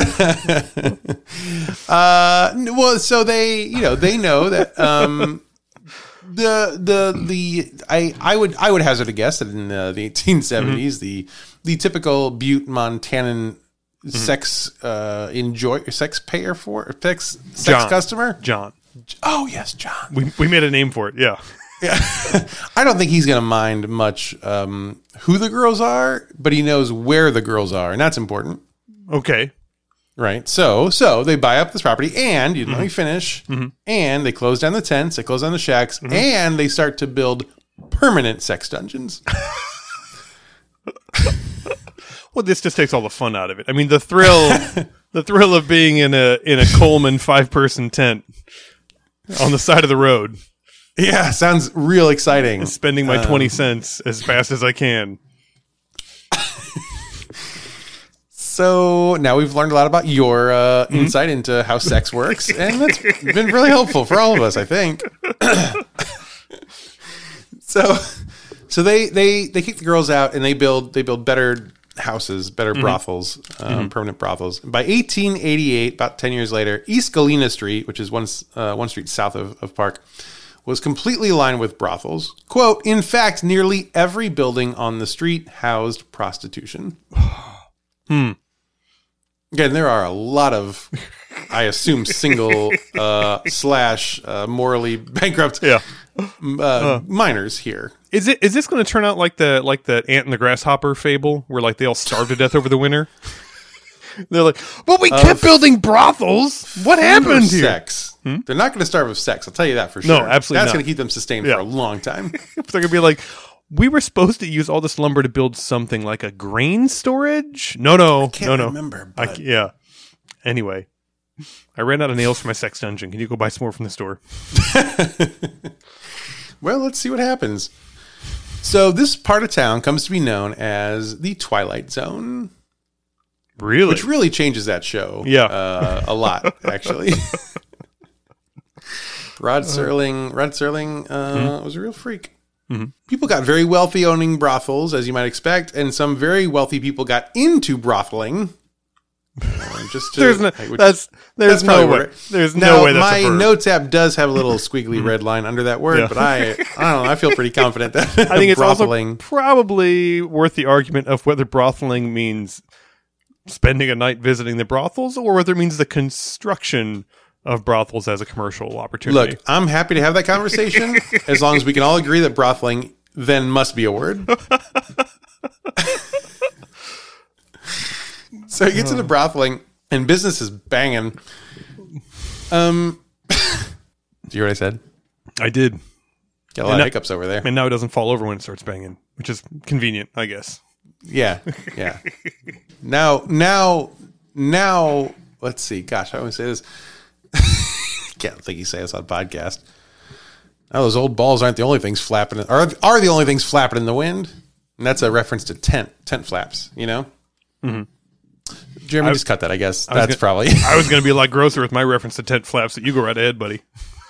uh, well, so they, you know, they know that. Um, The the the I, I would I would hazard a guess that in the, the eighteen seventies mm-hmm. the the typical Butte Montanan mm-hmm. sex uh, enjoy sex payer for sex sex John. customer John. Oh yes, John. We we made a name for it. Yeah. Yeah. I don't think he's going to mind much um, who the girls are, but he knows where the girls are, and that's important. Okay. Right. So, so they buy up this property and you know, mm-hmm. let me finish mm-hmm. and they close down the tents, they close down the shacks mm-hmm. and they start to build permanent sex dungeons. Well, this just takes all the fun out of it. I mean, the thrill, the thrill of being in a, in a Coleman five person tent on the side of the road. Yeah. Sounds real exciting. And spending my um, twenty cents as fast as I can. So now we've learned a lot about your uh, mm-hmm. insight into how sex works, and that's been really helpful for all of us, I think. so, so they they they kick the girls out, and they build they build better houses, better mm-hmm. brothels, um, mm-hmm. permanent brothels. By eighteen eighty-eight, about ten years later, East Galena Street, which is one uh, one street south of, of Park, was completely lined with brothels. Quote, in fact, nearly every building on the street housed prostitution. Hmm. Again, there are a lot of, I assume, single uh, slash uh, morally bankrupt yeah. uh, uh. minors here. Is it is this going to turn out like the like the ant and the grasshopper fable, where like they all starve to death over the winter? They're like, but we uh, kept building brothels. What happened here? Sex. Hmm? They're not going to starve of sex. I'll tell you that for sure. No, absolutely That's not. going to keep them sustained yeah. for a long time. They're going to be like, we were supposed to use all this lumber to build something like a grain storage. No, no, I can't no, no. Remember, I, yeah. Anyway, I ran out of nails for my sex dungeon. Can you go buy some more from the store? Well, let's see what happens. So this part of town comes to be known as the Twilight Zone. Really? Which really changes that show. Yeah. Uh, a lot, actually. Rod Serling, Rod Serling uh, mm-hmm. was a real freak. Mm-hmm. People got very wealthy owning brothels, as you might expect, and some very wealthy people got into brothling. Uh, just to, there's no, like, which, that's, there's that's no way. Right. There's now, no way that's my a verb. notes app does have a little squiggly red line under that word, yeah. but I, I don't know. I feel pretty confident that I think it's brothling. Also probably worth the argument of whether brothling means spending a night visiting the brothels, or whether it means the construction of brothels as a commercial opportunity. Look, I'm happy to have that conversation as long as we can all agree that brothling then must be a word. So he gets into brothling, and business is banging. Um, do you hear what I said? I did. Got a lot and of now, hiccups over there. And now it doesn't fall over when it starts banging, which is convenient, I guess. Yeah, yeah. now, now, now, let's see. Gosh, I want to say this. Can't think you say this on podcast. Now, those old balls aren't the only things flapping, are, are the only things flapping in the wind. And that's a reference to tent, tent flaps, you know? Mm-hmm. Jeremy, just cut that, I guess. I That's gonna, probably... I was going to be a lot grosser with my reference to tent flaps, but you go right ahead, buddy.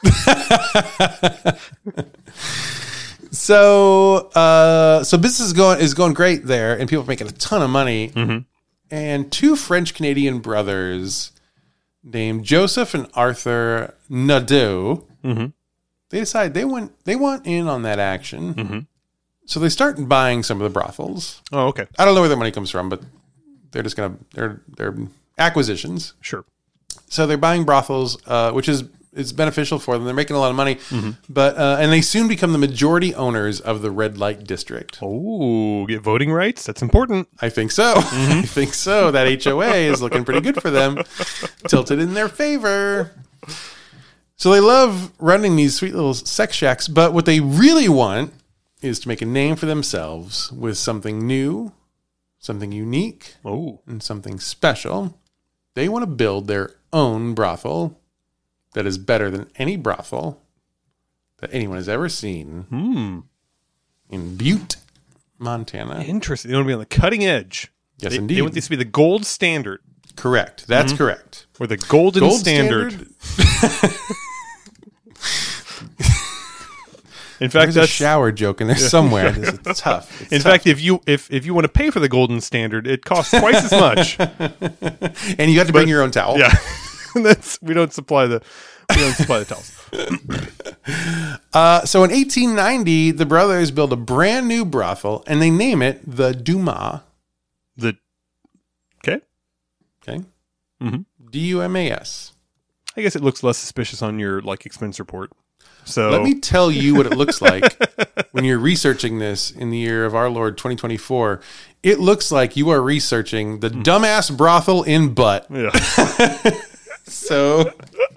so, uh, so business is going, is going great there, and people are making a ton of money. Mm-hmm. And two French-Canadian brothers named Joseph and Arthur Nadeau, mm-hmm. they decide they want, they want in on that action. Mm-hmm. So they start buying some of the brothels. Oh, okay. I don't know where their money comes from, but they're just going to, they're, they're acquisitions. Sure. So they're buying brothels, uh, which is, is beneficial for them. They're making a lot of money, mm-hmm. but, uh, and they soon become the majority owners of the red light district. Oh, get voting rights. That's important. I think so. Mm-hmm. I think so. That H O A is looking pretty good for them. Tilted in their favor. So they love running these sweet little sex shacks, but what they really want is to make a name for themselves with something new, something unique, oh, and something special. They want to build their own brothel that is better than any brothel that anyone has ever seen hmm. in Butte, Montana. Interesting. They want to be on the cutting edge. Yes, they, indeed. They want this to be the gold standard. Correct. That's mm-hmm. correct. Or the golden Gold standard. standard? In fact, There's that's a shower joke in there somewhere. It's tough. It's in tough. fact, if you if if you want to pay for the golden standard, it costs twice as much. And you have to bring but, your own towel. Yeah, that's we don't supply the we don't supply the towels. Uh, so in eighteen ninety, the brothers build a brand new brothel, and they name it the Dumas. The okay, okay, mm-hmm. D U M A S. I guess it looks less suspicious on your like expense report. So let me tell you what it looks like when you're researching this in the year of our Lord twenty twenty-four. It looks like you are researching the dumbass brothel in Butt. Yeah. So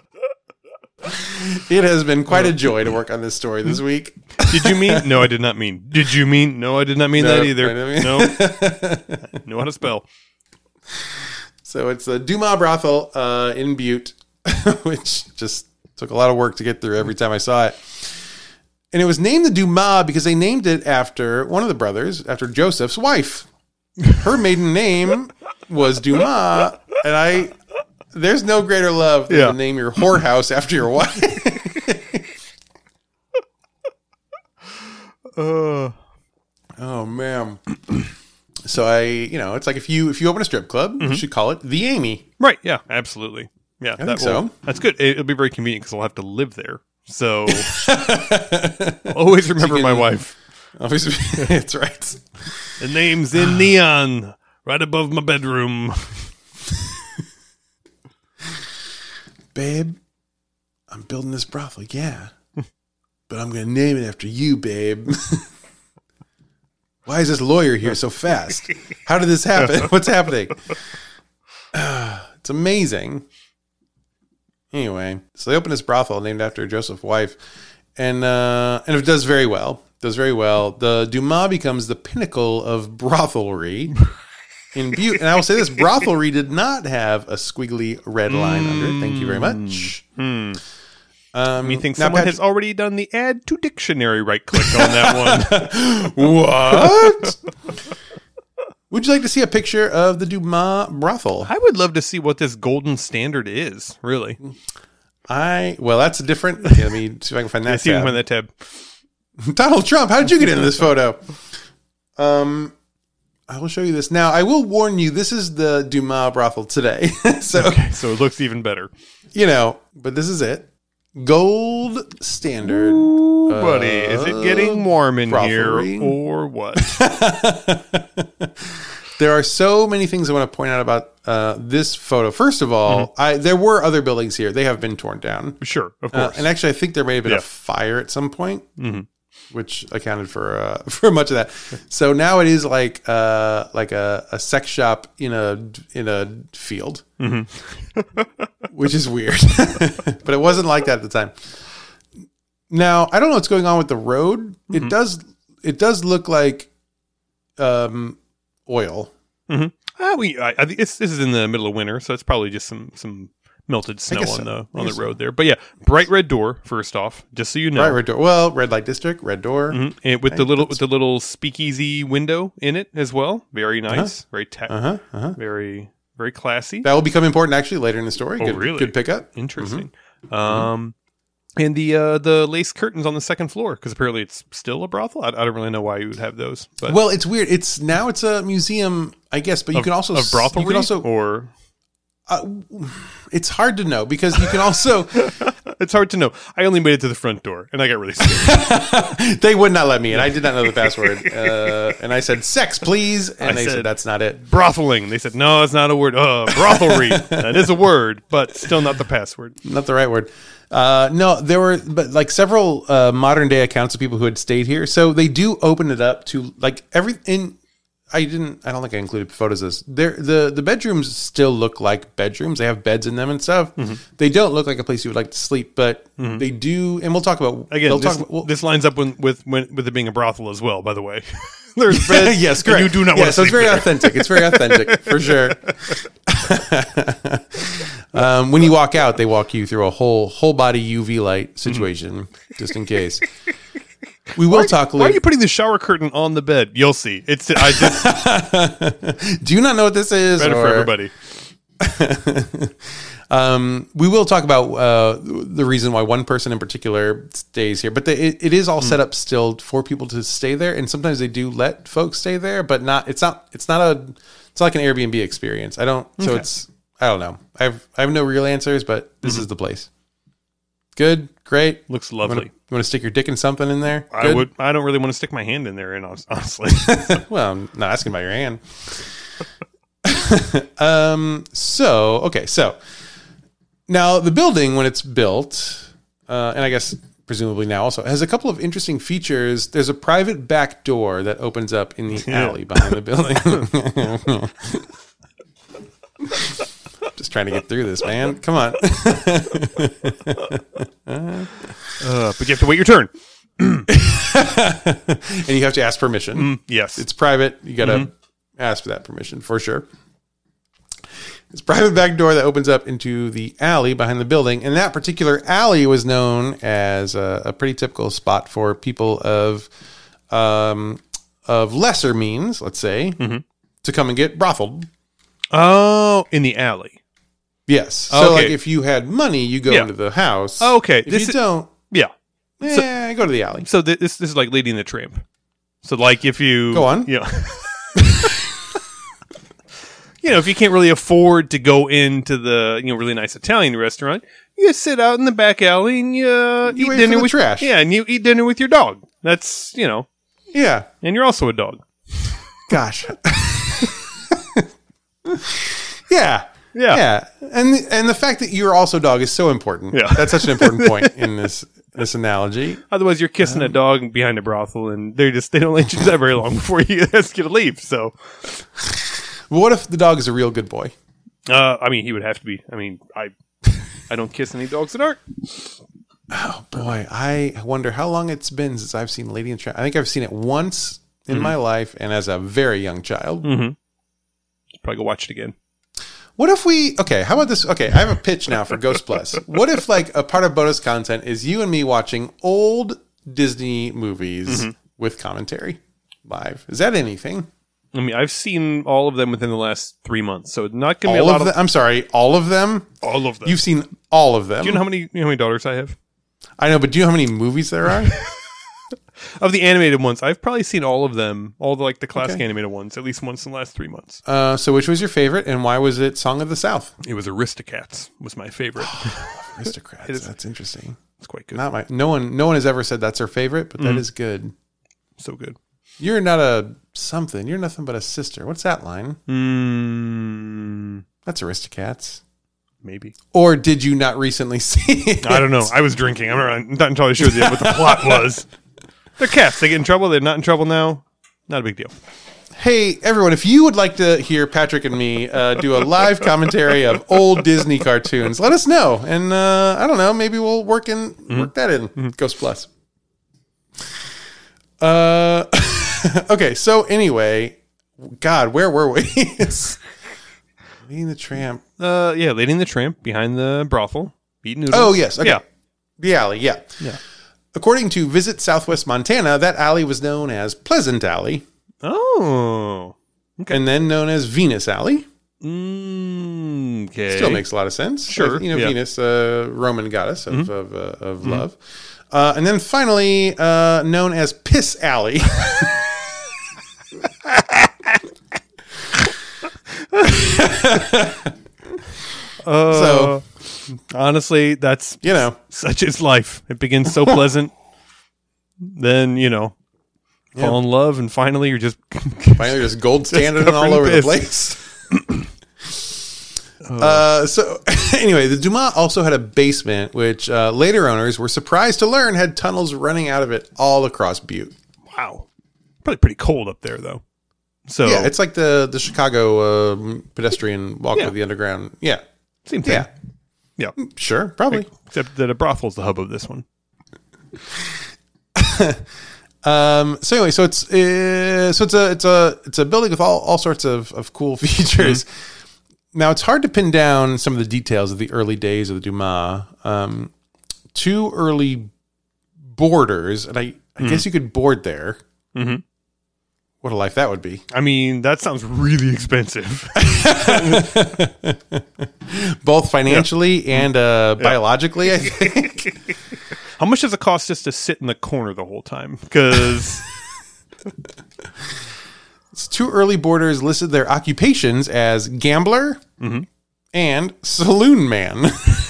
it has been quite a joy to work on this story this week. Did you mean? No, I did not mean. Did you mean? No, I did not mean no, that either. I mean. No. I know how to spell. So it's the Dumas brothel uh, in Butte, which just took a lot of work to get through every time I saw it. And it was named the Dumas because they named it after one of the brothers, after Joseph's wife. Her maiden name was Dumas, and I. There's no greater love than Yeah. to name your whorehouse after your wife. Uh, Oh man. So I, you know, it's like if you if you open a strip club, Mm-hmm. you should call it the Amy. right. Yeah, absolutely. Yeah, think that so. will, that's good. It, it'll be very convenient because I'll have to live there. So I'll always remember my wife. Obviously, it's right. The name's in neon right above my bedroom. Babe, I'm building this brothel, yeah. But I'm going to name it after you, babe. Why is this lawyer here so fast? How did this happen? What's happening? It's amazing. Anyway, so they open this brothel named after Joseph's wife, and uh, and it does very well. Does very well. The Dumas becomes the pinnacle of brothelry in Butte. And I will say this: brothelry did not have a squiggly red line under it. Thank you very much. Hmm. Um, Me think now, someone Patrick- has already done the add to dictionary right click on that one. What? Would you like to see a picture of the Dumas brothel? I would love to see what this golden standard is, really. I well, that's a different. Okay, let me see if I can find that. See if you tab. can find that tab. Donald Trump, how did you get into this photo? Um, I will show you this now. I will warn you, this is the Dumas brothel today. so Okay, so it looks even better. you know, but this is it. Gold standard. Ooh, buddy, is it getting warm in brothelry. here or what? There are so many things I want to point out about uh, this photo. First of all, Mm-hmm. I there were other buildings here. They have been torn down. Sure, of Uh, course. and actually, I think there may have been Yeah. a fire at some point, Mm-hmm. which accounted for uh, for much of that. So now it is like uh, like a, a sex shop in a in a field, Mm-hmm. which is weird. But it wasn't like that at the time. Now I don't know what's going on with the road. Mm-hmm. It does it does look like um, oil. Mm-hmm. Ah, we, I, I, think it's, this is in the middle of winter, so it's probably just some, some melted snow guess on so. the I on the guess road there. But yeah, bright red door. First off, just so you know, Right, red door. Well, red light district, red door. Mhm. And with the Right, little that's- with the little speakeasy window in it as well. Very nice, very tech, Uh huh. Uh huh. very very classy. That will become important actually later in the story. Oh, good, really? Good pickup. Interesting. Mm-hmm. Um, and the uh, the lace curtains on the second floor because apparently it's still a brothel. I, I don't really know why you would have those, but Well, it's weird. It's now it's a museum, I guess, but you of, can also of brothel. you can also or uh, it's hard to know because you can also it's hard to know. I only made it to the front door and I got really scared. they would not let me, and I did not know the password. Uh, and I said sex, please, and I they said, said- that's not it. Brotheling. They said no, it's not a word. Uh, brothelry. That is a word, but still not the password. Not the right word. Uh, no, there were, but like several uh, modern day accounts of people who had stayed here. So they do open it up to like every. In I didn't. I don't think I included photos of this. There, the the bedrooms still look like bedrooms. They have beds in them and stuff. Mm-hmm. They don't look like a place you would like to sleep, but they do. And we'll talk about Again, they'll this, talk about, well, this lines up with with with it being a brothel as well. By the way, there's beds. yes, and correct. You do not yeah, want to so it's sleep very there. authentic. It's very authentic for sure. um, when you walk out, they walk you through a whole whole body U V light situation, just in case. We will talk Why are later. you putting the shower curtain on the bed? You'll see. It's I just Do you not know what this is? better for or- everybody. Um, we will talk about uh, the reason why one person in particular stays here, but the, it, it is all set up still for people to stay there, and sometimes they do let folks stay there, but not. It's not. It's not a. It's not like an Airbnb experience. I don't. So Okay. it's. I don't know. I've. I have no real answers, but this is the place. Good. Great. Looks You want lovely. to stick your dick in something in there? I Good? would. I don't really want to stick my hand in there, and honestly, Well, I'm not asking about your hand. um. So okay. So now the building, when it's built, uh, and I guess presumably now also has a couple of interesting features. There's a private back door that opens up in the Yeah. alley behind the building. Just trying to get through this, man. Come on. uh, but you have to wait your turn. And you have to ask permission. Mm, yes, It's private. You got to Mm-hmm. ask for that permission for sure. It's a private back door that opens up into the alley behind the building. And that particular alley was known as a, a pretty typical spot for people of um, of lesser means, let's say, Mm-hmm. to come and get brotheled. Oh, in the alley. Yes. So, Okay. like, if you had money, you go Yeah. into the house. Oh, okay. If This you is- don't, Yeah. eh, go to the alley. So th- this this is like Lady and the Tramp. So like if you Go on. you know, you know if you can't really afford to go into the you know really nice Italian restaurant, you sit out in the back alley and you, uh, You eat wait dinner for the with trash. Yeah, and you eat dinner with your dog. That's you know, Yeah. and you're also a dog. Gosh. yeah. Yeah. Yeah. And the, and the fact that you're also a dog is so important. Yeah. That's such an important point in this this analogy. Otherwise, you're kissing a dog behind a brothel, and they just they don't let you do that very long before you ask you to leave. So, But what if the dog is a real good boy? uh, I mean, he would have to be. I mean, I I don't kiss any dogs that aren't. Oh boy, I wonder how long it's been since I've seen Lady and the Tramp. I think I've seen it once in my life, and as a very young child. Mm-hmm. Probably go watch it again. What if we? Okay, how about this? Okay, I have a pitch now for Ghost Plus. What if, like, a part of bonus content is you and me watching old Disney movies with commentary live? Is that anything? I mean, I've seen all of them within the last three months, so it's not going to be a All lot of of them? I'm sorry, all of them. all of them. You've seen all of them. Do you know how many you know how many daughters I have? I know, but do you know how many movies there are? Of the animated ones, I've probably seen all of them, all the like the classic Okay. animated ones, at least once in the last three months. uh, so, which was your favorite, and why was it Song of the South? It was Aristocats was my favorite. Aristocrats. It is- That's interesting. It's quite good, Not my. No one. No one has ever said that's their favorite, but that is good. so good. You're not a something. You're nothing but a sister. What's that line? Mm, That's Aristocats. maybe Or did you not recently see it? I don't know. I was drinking. I'm not, I'm not entirely sure what the plot was. They're cats. They get in trouble. They're not in trouble now. Not a big deal. Hey, everyone, if you would like to hear Patrick and me uh, do a live commentary of old Disney cartoons, let us know. And uh, I don't know, maybe we'll work in Mm-hmm. work that in Ghost Plus. Uh, okay, so anyway, God, where were we? Lady and the Tramp. Uh, yeah, Lady and the Tramp behind the brothel, eating noodles. Oh, yes. Okay. Yeah. The alley, yeah. Yeah. According to Visit Southwest Montana, that alley was known as Pleasant Alley, Oh. and then known as Venus Alley. Mm, okay. Still makes a lot of sense. Sure, Like, you know, yeah. Venus, uh, Roman goddess of of, uh, of love. Uh, and then finally, uh, known as Piss Alley. Uh, So- honestly, that's You know, such is life. It begins so pleasant, then you know, fall in love, and finally you're just finally there's gold standing covered all in over the piss. place. uh, so anyway, the Dumas also had a basement, which uh, later owners were surprised to learn had tunnels running out of it all across Butte. wow, probably pretty cold up there though. So Yeah, it's like the the Chicago uh, pedestrian walk Yeah. with the underground. Yeah, same thing. yeah, Yeah, sure, probably. except that a brothel's the hub of this one. Um, so anyway, so it's uh, so it's a it's a it's a building with all, all sorts of, of cool features. Now it's hard to pin down some of the details of the early days of the Dumas. Um, two early boarders, and I, I guess you could board there. Mm-hmm. What a life that would be! I mean, that sounds really expensive. Both financially and uh, biologically, I think. How much does it cost just to sit in the corner the whole time? Because Two early boarders listed their occupations as gambler and saloon man.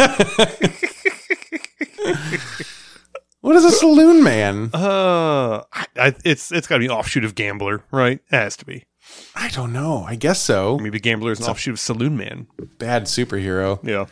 What is a saloon man? uh, I, I, it's it's got to be an offshoot of gambler, right? It has to be. I don't know. I guess so. Maybe gambler is an offshoot of saloon man. Bad superhero. Yeah.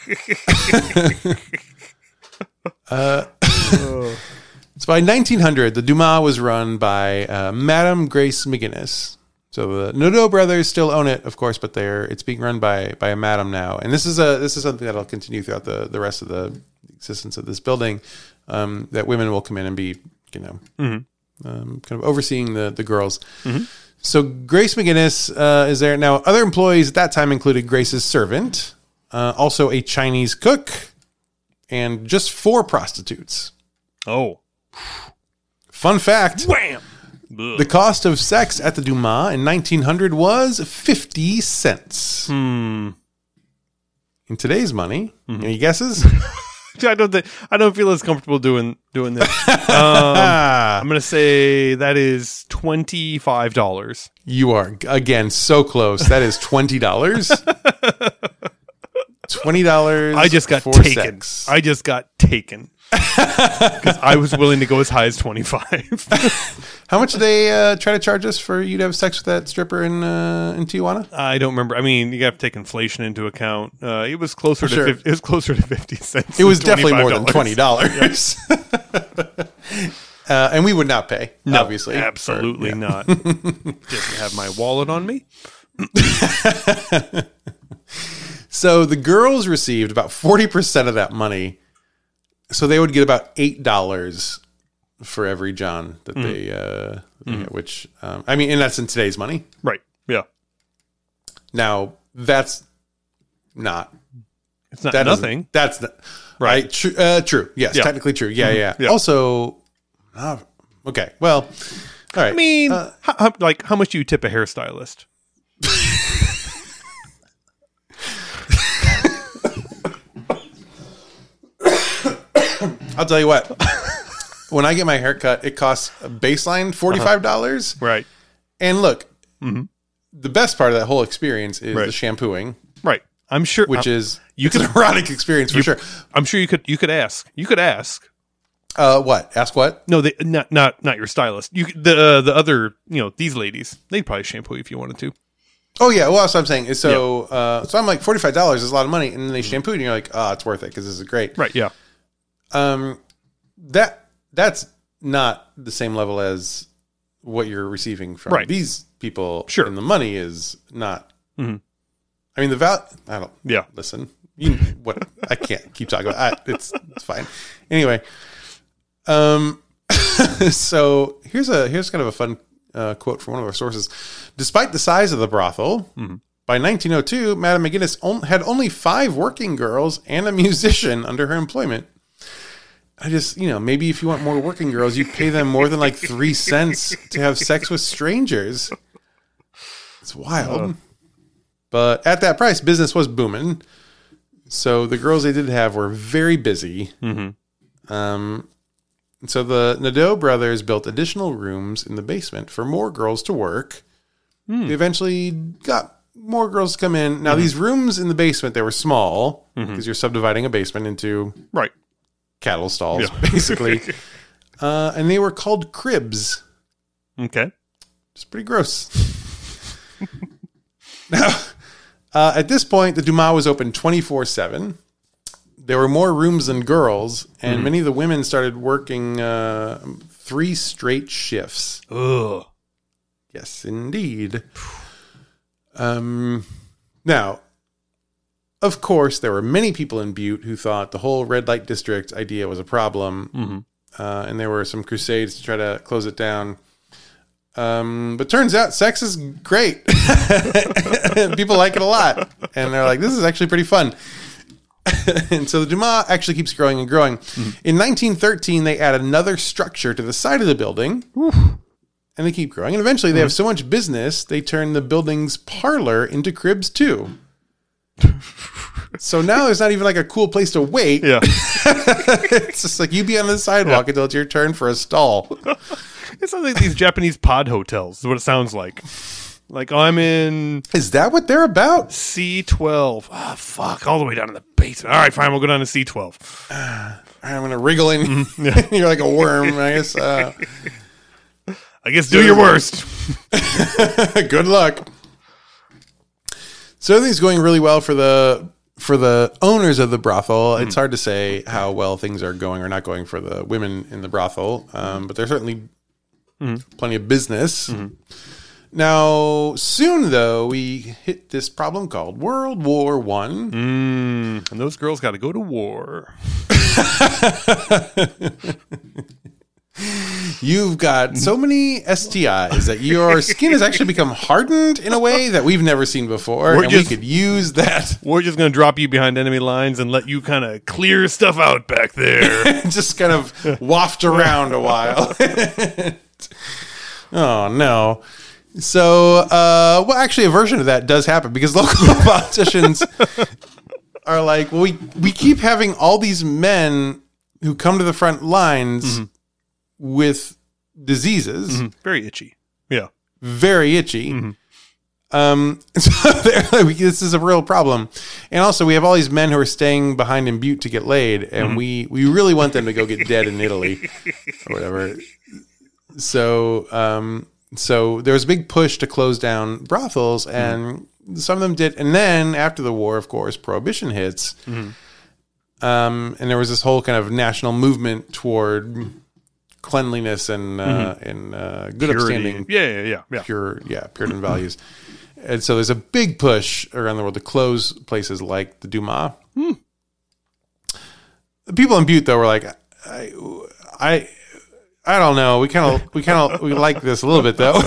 So by nineteen hundred, the Dumas was run by uh, Madame Grace McGinnis. So the Nadeau brothers still own it, of course, but they're it's being run by by a madam now, and this is a this is something that'll continue throughout the, the rest of the existence of this building. Um, that women will come in and be, you know, Mm-hmm. um, kind of overseeing the the girls. So Grace McGinnis uh, is there now. Other employees at that time included Grace's servant, uh, also a Chinese cook, and just four prostitutes. Oh. Fun fact. Wham! Ugh. The cost of sex at the Dumas in nineteen hundred was fifty cents. Hmm. In today's money, Mm-hmm. any guesses? I don't think I don't feel as comfortable doing doing this. Um, I'm gonna say that is twenty five dollars. You are, again, so close. That is twenty dollars. twenty dollars I just got for taken. sex. I just got taken because I was willing to go as high as twenty five. How much did they uh, try to charge us for you to have sex with that stripper in uh, in Tijuana? I don't remember. I mean, you have to take inflation into account. Uh, it was closer Sure. to fifty, it was closer to fifty cents. It was than definitely more than twenty twenty-five dollars. uh, and we would not pay, No, obviously. absolutely For- yeah. not. Didn't have my wallet on me. So the girls received about forty percent of that money. So they would get about eight dollars for every John that they, uh, they get, which, um, I mean, and that's in today's money. Right. Yeah. Now, that's not. It's not That doesn't- nothing. That's not, Right. right. True. Uh, true. Yes. Yeah. Technically true. Yeah. Yeah. Yeah. Also, uh, okay. Well, all right. I mean, Uh, how, how- like, how much do you tip a hairstylist? I'll tell you what. When I get my hair cut, it costs a baseline forty-five dollars. Right. And look, the best part of that whole experience is Right. the shampooing, Right. I'm sure. which I'm, is you it's an could- erotic experience for you- sure. I'm sure you could. You could ask. You could ask. Uh, what? Ask what? No, they not not not your stylist. You could- the uh, the other you know these ladies. They'd probably shampoo you if you wanted to. Oh yeah. Well, that's what I'm saying. Is so, uh, so I'm like forty-five dollars is a lot of money, and then they shampoo, and you're like, oh, it's worth it because this is great. Right. Yeah. Um, that that's not the same level as what you're receiving from Right. these people. Sure. And the money is not. Mhm. I mean, the val. I don't. Yeah. Listen, you what? I can't keep talking about. I, it's it's fine. Anyway, um, so here's a here's kind of a fun uh, quote from one of our sources. Despite the size of the brothel, by nineteen oh two, Madame McGinnis on, had only five working girls and a musician under her employment. I just, you know, maybe if you want more working girls, you pay them more than like three cents to have sex with strangers. It's wild. Uh. But at that price, business was booming. So the girls they did have were very busy. Mm-hmm. Um, and so the Nadeau brothers built additional rooms in the basement for more girls to work. Hmm. They eventually got more girls to come in. Now, Mm-hmm. these rooms in the basement, they were small because you're subdividing a basement into Right. cattle stalls, Yeah. basically. uh, and they were called cribs. Okay. It's pretty gross. Now, uh, at this point, the Dumas was open twenty-four seven. There were more rooms than girls, and many of the women started working uh, three straight shifts. Ugh. Yes, indeed. Um, now, of course, there were many people in Butte who thought the whole red light district idea was a problem, Mm-hmm. uh, and there were some crusades to try to close it down. Um, but turns out sex is great. People like it a lot, and they're like, "This is actually pretty fun." And so the Dumas actually keeps growing and growing. In nineteen thirteen, they add another structure to the side of the building. And they keep growing. And eventually they have so much business, they turn the building's parlor into cribs too. So now there's not even like a cool place to wait. Yeah. It's just like you be on the sidewalk until it's your turn for a stall. It sounds like these Japanese pod hotels is what it sounds like. Like, oh, I'm in Is that what they're about? C twelve. Oh, fuck. All the way down to the basement. All right, fine. We'll go down to C twelve. I'm going to wriggle in. Yeah. You're like a worm, I guess. Uh, I guess do your worst. good luck. So everything's going really well for the for the owners of the brothel. It's hard to say how well things are going or not going for the women in the brothel, um, but there's certainly plenty of business. Now, soon though, we hit this problem called World War One. Mm, and those girls got to go to war. You've got so many S T Is that your skin has actually become hardened in a way that we've never seen before, We're and just- we could use that. We're just going to drop you behind enemy lines and let you kind of clear stuff out back there. Just kind of waft around a while. Oh, no. So, uh, well, actually, a version of that does happen because local politicians are like, well, we, we keep having all these men who come to the front lines mm-hmm. with diseases. Mm-hmm. Very itchy. Yeah. Very itchy. Mm-hmm. Um, so like, this is a real problem. And also, we have all these men who are staying behind in Butte to get laid, and mm-hmm. we, we really want them to go get dead in Italy or whatever. So, um, so there was a big push to close down brothels, and mm-hmm. some of them did. And then after the war, of course, prohibition hits. Mm-hmm. Um, and there was this whole kind of national movement toward cleanliness and uh, mm-hmm. and uh, good Purity. upstanding. Yeah, yeah, yeah, yeah. Pure, yeah, Puritan values. And so there's a big push around the world to close places like the Dumas. Hmm. The people in Butte, though, were like, I, I, I don't know. We kind of, we kind of, we like this a little bit, though.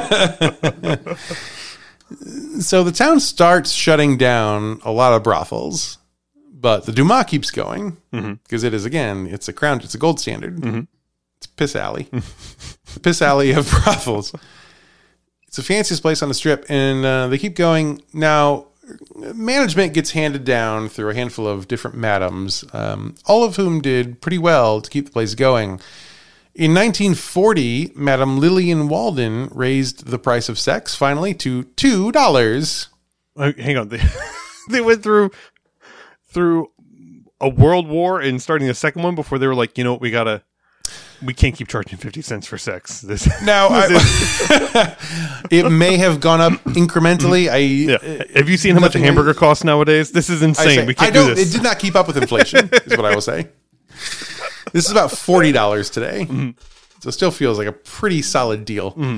So the town starts shutting down a lot of brothels, but the Dumas keeps going because mm-hmm. it is, again, it's a crown, it's a gold standard. Mm-hmm. It's a piss alley, the piss alley of brothels. It's the fanciest place on the strip, and uh, they keep going. Now, management gets handed down through a handful of different madams, um, all of whom did pretty well to keep the place going. In nineteen forty, Madame Lillian Walden raised the price of sex, finally, to two dollars. Uh, hang on. They, they went through through a world war and starting a second one before they were like, you know what, we got to... We can't keep charging fifty cents for sex. This now, I, it may have gone up incrementally. I yeah. Have you seen how much a hamburger costs nowadays? This is insane. Say, we can't I don't, do this. It did not keep up with inflation, is what I will say. This is about forty dollars today. Mm-hmm. So it still feels like a pretty solid deal. Mm-hmm.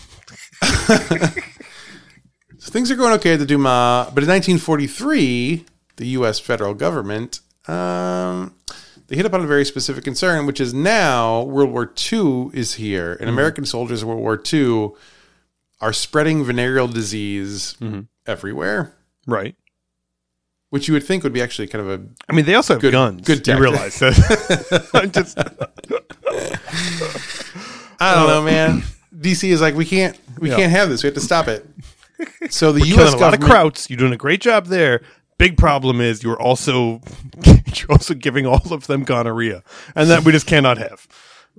So things are going okay at the Dumas, but in nineteen forty-three, the U S federal government... Um, they hit upon a very specific concern, which is now World War Two is here, and mm-hmm. American soldiers of World War Two are spreading venereal disease mm-hmm. everywhere. Right. Which you would think would be actually kind of a... I mean, they also have good, guns. Good you realize that. I'm just... I don't know, man. D C is like, we can't we yeah. can't have this. We have to stop it. So the We're U S government... a lot of krauts. You're doing a great job there. Big problem is you're also you're also giving all of them gonorrhea, and that we just cannot have.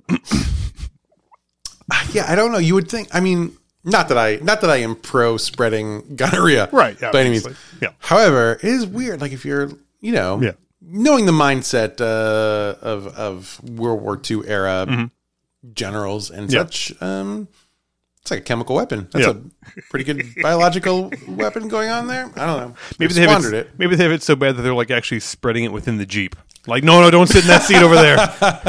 Yeah, I don't know. You would think. I mean, not that I not that I am pro spreading gonorrhea, right? Yeah, by any means. Yeah. However, it is weird. Like if you're, you know, yeah. knowing the mindset uh, of of World War Two era mm-hmm. generals and yeah. such. Um, It's like a chemical weapon. That's yeah. a pretty good biological weapon going on there. I don't know. Maybe they, they have it, it. Maybe they have it so bad that they're like actually spreading it within the Jeep. Like, no, no, don't sit in that seat over there.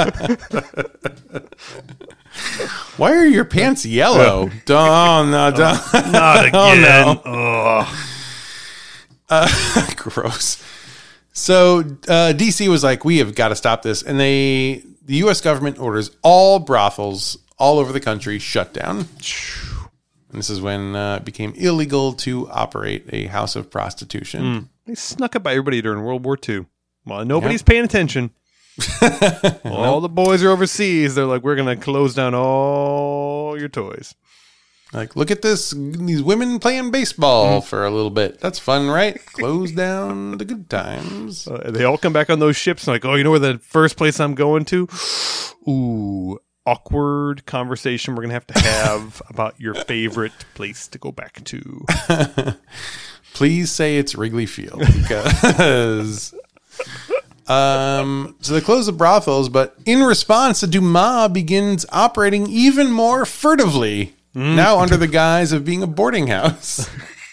Why are your pants yellow? Yeah. Don't, no, don't. Oh, not again. Oh, no. Uh, gross. So uh, D C was like, we have got to stop this. And they, the U S government orders all brothels all over the country shut down. And this is when uh, it became illegal to operate a house of prostitution. Mm. They snuck up by everybody during World War Two. Well, nobody's yep. paying attention. All the boys are overseas. They're like, we're going to close down all your toys. Like, look at this, these women playing baseball mm. for a little bit. That's fun, right? Close down the good times. Uh, they all come back on those ships and like, oh, you know where the first place I'm going to? Ooh, awkward conversation we're going to have to have about your favorite place to go back to. Please say it's Wrigley Field because... Um, so they close the brothels, but in response, the Dumas begins operating even more furtively, mm. now under the guise of being a boarding house.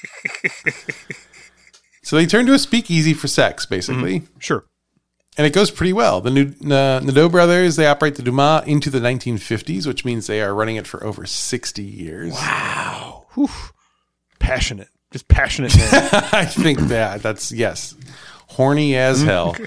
So they turn to a speakeasy for sex, basically. Mm. Sure. And it goes pretty well. The new uh, Nadeau brothers, they operate the Dumas into the nineteen fifties, which means they are running it for over sixty years. Wow. Whew. Passionate. Just passionate man. I think that. That's, yes. Horny as hell.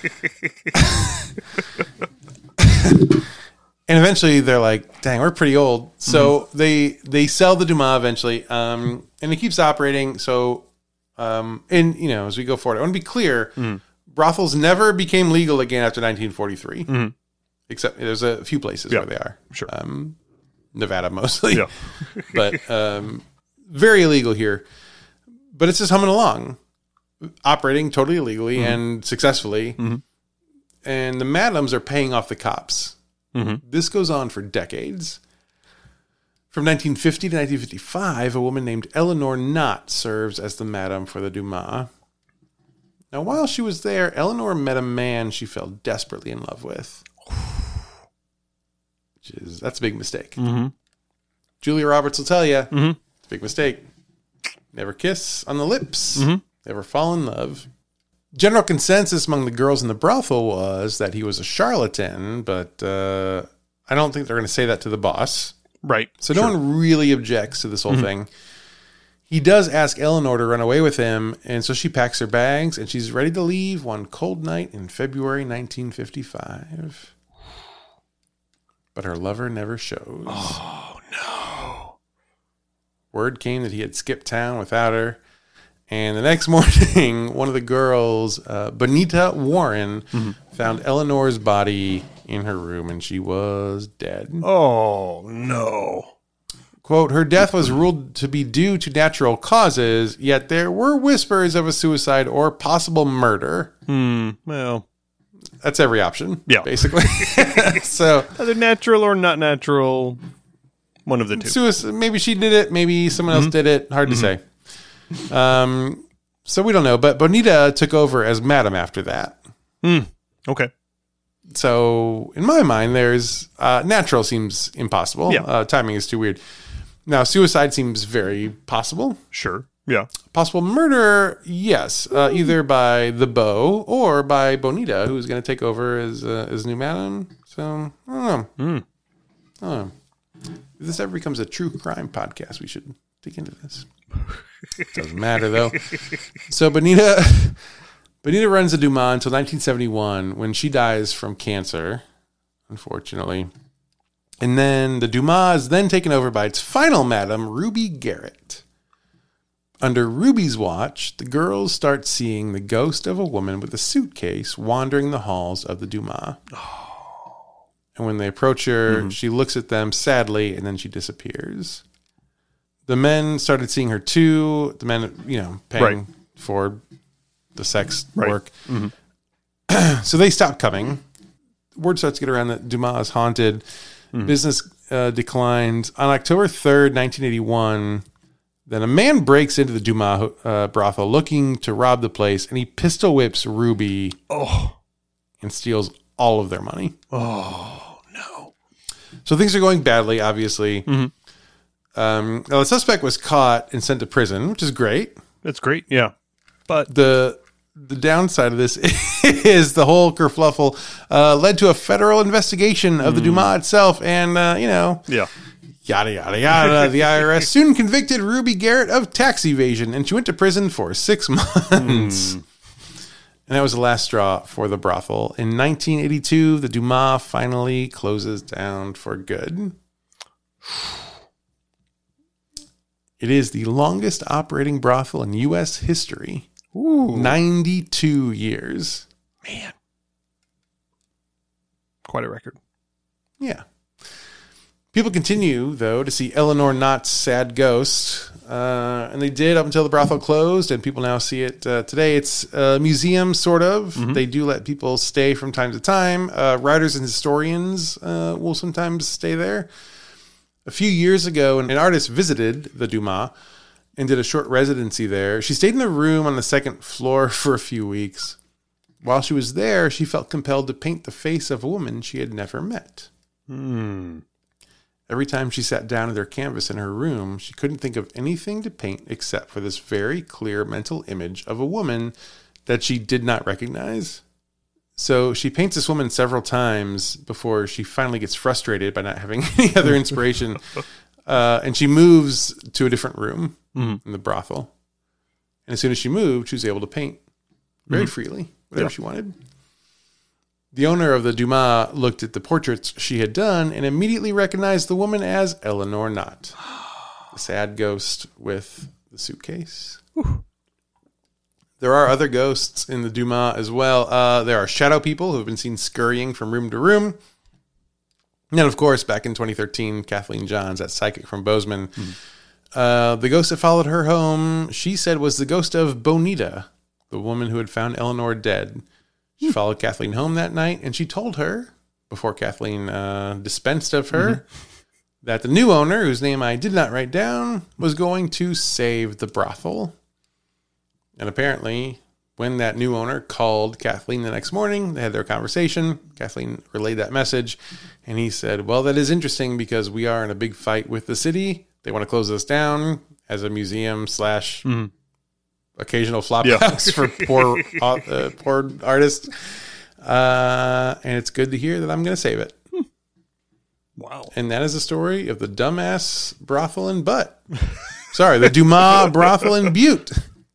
And eventually they're like, dang, we're pretty old. So mm-hmm. they they sell the Dumas eventually. Um, and it keeps operating. So, um, and, you know, as we go forward, I want to be clear, mm. brothels never became legal again after nineteen forty-three. Mm-hmm. Except there's a few places yeah, where they are. Sure. Um, Nevada mostly. Yeah. But um, very illegal here. But it's just humming along, operating totally illegally mm-hmm. and successfully. Mm-hmm. And the madams are paying off the cops. Mm-hmm. This goes on for decades. From nineteen fifty to nineteen fifty-five, a woman named Eleanor Knott serves as the madam for the Dumas. Now, while she was there, Eleanor met a man she fell desperately in love with. Which is, that's a big mistake. Mm-hmm. Julia Roberts will tell you, mm-hmm. it's a big mistake. Never kiss on the lips. Mm-hmm. Never fall in love. General consensus among the girls in the brothel was that he was a charlatan, but uh, I don't think they're going to say that to the boss. Right. So no sure. one really objects to this whole mm-hmm. thing. He does ask Eleanor to run away with him, and so she packs her bags, and she's ready to leave one cold night in February nineteen fifty-five. But her lover never shows. Oh, no. Word came that he had skipped town without her. And the next morning, one of the girls, uh, Bonita Warren, mm-hmm. found Eleanor's body in her room, and she was dead. Oh, no. Quote, her death was ruled to be due to natural causes, yet there were whispers of a suicide or possible murder. Hmm, well. That's every option, yeah. basically. So, either natural or not natural, one of the two. Suicide, maybe she did it, maybe someone else mm-hmm. did it, hard mm-hmm. to say. Um, so we don't know, but Bonita took over as madam after that. Mm, okay. So in my mind, there's uh, natural seems impossible. Yeah. Uh, timing is too weird. Now suicide seems very possible. Sure. Yeah. Possible murder, yes, uh, either by the beau or by Bonita, who's going to take over as uh, as new madam. So I don't know. Mm. I don't know. If this ever becomes a true crime podcast, we should dig into this. Doesn't matter though. So Bonita, Bonita runs the Dumas until nineteen seventy-one, when she dies from cancer, unfortunately. And then the Dumas is then taken over by its final madam, Ruby Garrett. Under Ruby's watch, the girls start seeing the ghost of a woman with a suitcase wandering the halls of the Dumas. Oh. And when they approach her, mm-hmm. she looks at them sadly, and then she disappears. The men started seeing her too. The men, you know, paying right. for the sex right. work. Mm-hmm. So they stopped coming. Word starts to get around that Dumas is haunted. Mm-hmm. Business uh, declined. On October third, nineteen eighty-one, then a man breaks into the Dumas uh, brothel looking to rob the place, and he pistol whips Ruby oh. and steals all of their money. Oh, no. So things are going badly, obviously. Mm-hmm. Um, well, the suspect was caught and sent to prison, which is great. That's great, yeah. But the the downside of this is the whole kerfluffle uh, led to a federal investigation of the mm. Dumas itself, and uh, you know, yeah, yada yada yada. The I R S soon convicted Ruby Garrett of tax evasion, and she went to prison for six months. Mm. And that was the last straw for the brothel. In nineteen eighty-two, the Dumas finally closes down for good. It is the longest operating brothel in U S history. Ooh. ninety-two years. Man. Quite a record. Yeah. People continue, though, to see Eleanor Knott's sad ghost. Uh, and they did up until the brothel closed, and people now see it uh, today. It's a museum, sort of. Mm-hmm. They do let people stay from time to time. Uh, writers and historians uh, will sometimes stay there. A few years ago, an artist visited the Dumas and did a short residency there. She stayed in the room on the second floor for a few weeks. While she was there, she felt compelled to paint the face of a woman she had never met. Hmm. Every time she sat down at her canvas in her room, she couldn't think of anything to paint except for this very clear mental image of a woman that she did not recognize. So she paints this woman several times before she finally gets frustrated by not having any other inspiration. Uh, and she moves to a different room mm-hmm. in the brothel. And as soon as she moved, she was able to paint very mm-hmm. freely, whatever yeah. she wanted. The owner of the Dumas looked at the portraits she had done and immediately recognized the woman as Eleanor Knott, the sad ghost with the suitcase. Whew. There are other ghosts in the Dumas as well. Uh, there are shadow people who have been seen scurrying from room to room. And then, of course, back in twenty thirteen, Kathleen Johns, that psychic from Bozeman, mm. uh, the ghost that followed her home, she said was the ghost of Bonita, the woman who had found Eleanor dead. She mm. followed Kathleen home that night, and she told her, before Kathleen uh, dispensed of her, mm-hmm. that the new owner, whose name I did not write down, was going to save the brothel. And apparently, when that new owner called Kathleen the next morning, they had their conversation. Kathleen relayed that message, and he said, well, that is interesting because we are in a big fight with the city. They want to close us down as a museum slash mm. occasional flop yeah. house for poor, uh, poor artists. Uh, and it's good to hear that I'm going to save it. Wow. And that is the story of the dumbass brothel in Butte. Sorry, the Dumas brothel in Butte.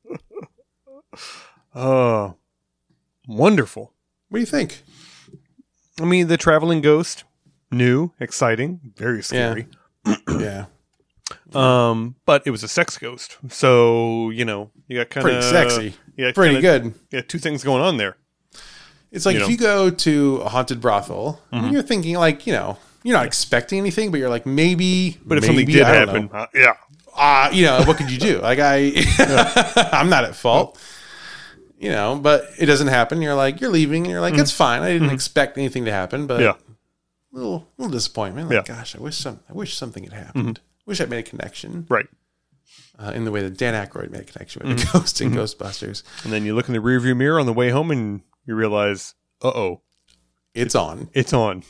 Oh, wonderful. What do you think? I mean, the traveling ghost, new, exciting, very scary. Yeah. yeah. Um, but it was a sex ghost. So, you know, you got kind of... Pretty sexy. Yeah, Pretty kinda, good. Yeah, two things going on there. It's like you if know. you go to a haunted brothel, mm-hmm. you're thinking like, you know, you're not expecting anything, but you're like, maybe... But if maybe, something did I don't happen, know. uh, yeah. Uh, you know, what could you do? Like, I... yeah. I'm not at fault. You know, but it doesn't happen. You're like, you're leaving, and you're like, mm-hmm. it's fine. I didn't mm-hmm. expect anything to happen, but yeah. a little, little disappointment. Like, yeah. gosh, I wish some, I wish something had happened. Mm-hmm. Wish I'd made a connection, right? Uh, in the way that Dan Aykroyd made a connection with mm-hmm. the ghost in mm-hmm. Ghostbusters. And then you look in the rearview mirror on the way home, and you realize, uh oh, it's on. It's on.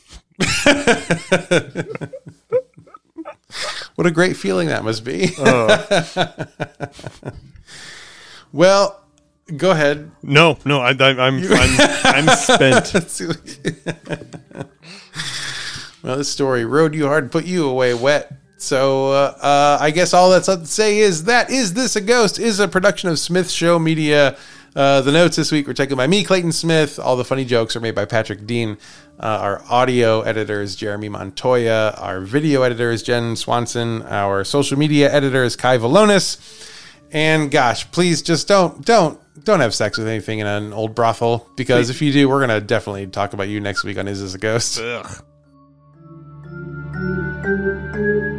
What a great feeling that must be. Uh. Well. Go ahead. No, no, I, I, I'm, I'm, I'm spent. Well, this story rode you hard, put you away wet. So uh, uh, I guess all that's left to say is that Is This a Ghost is a production of Smith Show Media. Uh, the notes this week were taken by me, Clayton Smith. All the funny jokes are made by Patrick Dean. Uh, our audio editor is Jeremy Montoya. Our video editor is Jen Swanson. Our social media editor is Kai Valonis. And gosh, please just don't, don't, don't have sex with anything in an old brothel, because please. If you do, we're going to definitely talk about you next week on Is This a Ghost? Ugh.